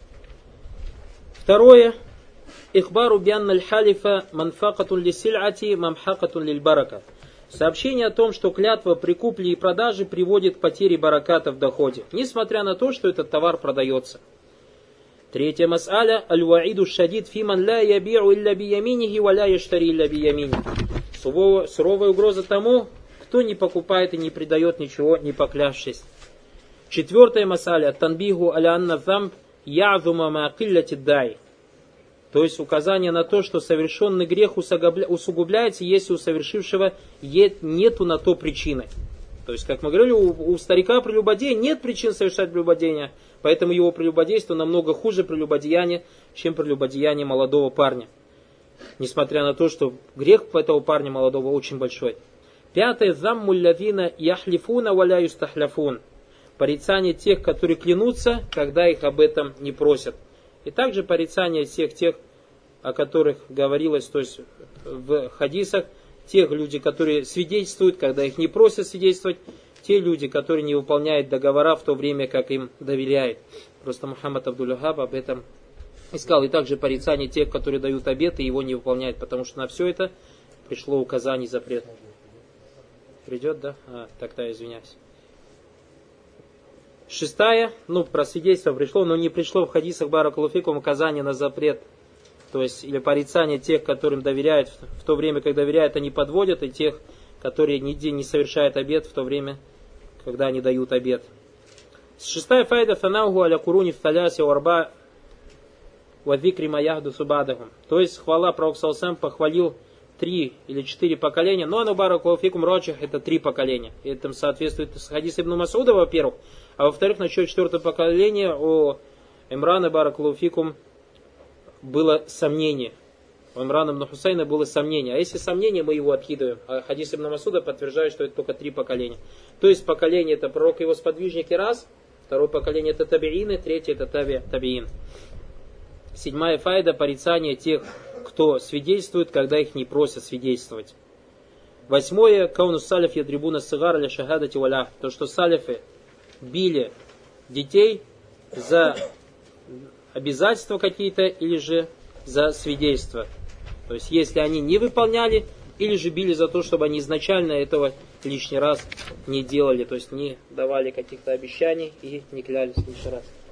Второе. Ихбару бианна аль-халифа манфакатун ли сильати мамхакатун лиль барака. Сообщение о том, что клятва при купле и продаже приводит к потере бараката в доходе, несмотря на то, что этот товар продается. Третья мас'аля. Аль-ваиду шадид фиман ла яби'у илля бияминихи ва ла яштари илля бияминихи. Суровая угроза тому, кто не покупает и не предает ничего, не поклявшись. Четвертая мас'аля. Танбиху аля анна замб я'зума ма килляти дай. То есть указание на то, что совершенный грех усугубляется, если у совершившего нету на то причины. То есть, как мы говорили, у, у старика прелюбодея нет причин совершать прелюбодеяние, поэтому его прелюбодейство намного хуже прелюбодеяния, чем прелюбодеяние молодого парня. Несмотря на то, что грех этого парня молодого очень большой. Пятое. Заммуль лавина яхлифуна валя юстахляфун. Порицание тех, которые клянутся, когда их об этом не просят. И также порицание всех тех, о которых говорилось, то есть в хадисах, тех людей, которые свидетельствуют, когда их не просят свидетельствовать, те люди, которые не выполняют договора в то время, как им доверяют. Просто Мухаммад Абдул-Ваххаб об этом искал. И также порицание тех, которые дают обет и его не выполняют, потому что на все это пришло указание, запрет. Придет, да? А, тогда извиняюсь. Шестая, ну, про свидетельство пришло, но не пришло в хадисах баракаллаху фикум указание на запрет, то есть, или порицание тех, которым доверяют, в то время, как доверяют, они подводят, и тех, которые нигде не совершают обет, в то время, когда они дают обет. Шестая файда фанаугу аля куруни фталяси варба вадикри маяхду субадахум. То есть, хвала пророк саллаллаху алейхи ва саллям похвалил три или четыре поколения, но оно баракаллаху фикум рочих, это три поколения. И это соответствует с хадисом Ибн Мас'уда, во-первых. А во-вторых, насчет четвертого поколения у Имрана баракаллаху фикум было сомнение. У Имрана ибн Хусайна было сомнение. А если сомнение, мы его откидываем. А хадис Ибн Мас'уда подтверждает, что это только три поколения. То есть поколение это пророк и его сподвижники раз, второе поколение это табиины, третье это таби, табиин. Седьмая файда — порицание тех, кто свидетельствует, когда их не просят свидетельствовать. Восьмое — кауну салиф ядрибуна сигар ля шахадати валя. То, что салифы били детей за обязательства какие-то или же за свидетельства. То есть, если они не выполняли, или же били за то, чтобы они изначально этого лишний раз не делали, то есть не давали каких-то обещаний и не клялись лишний раз.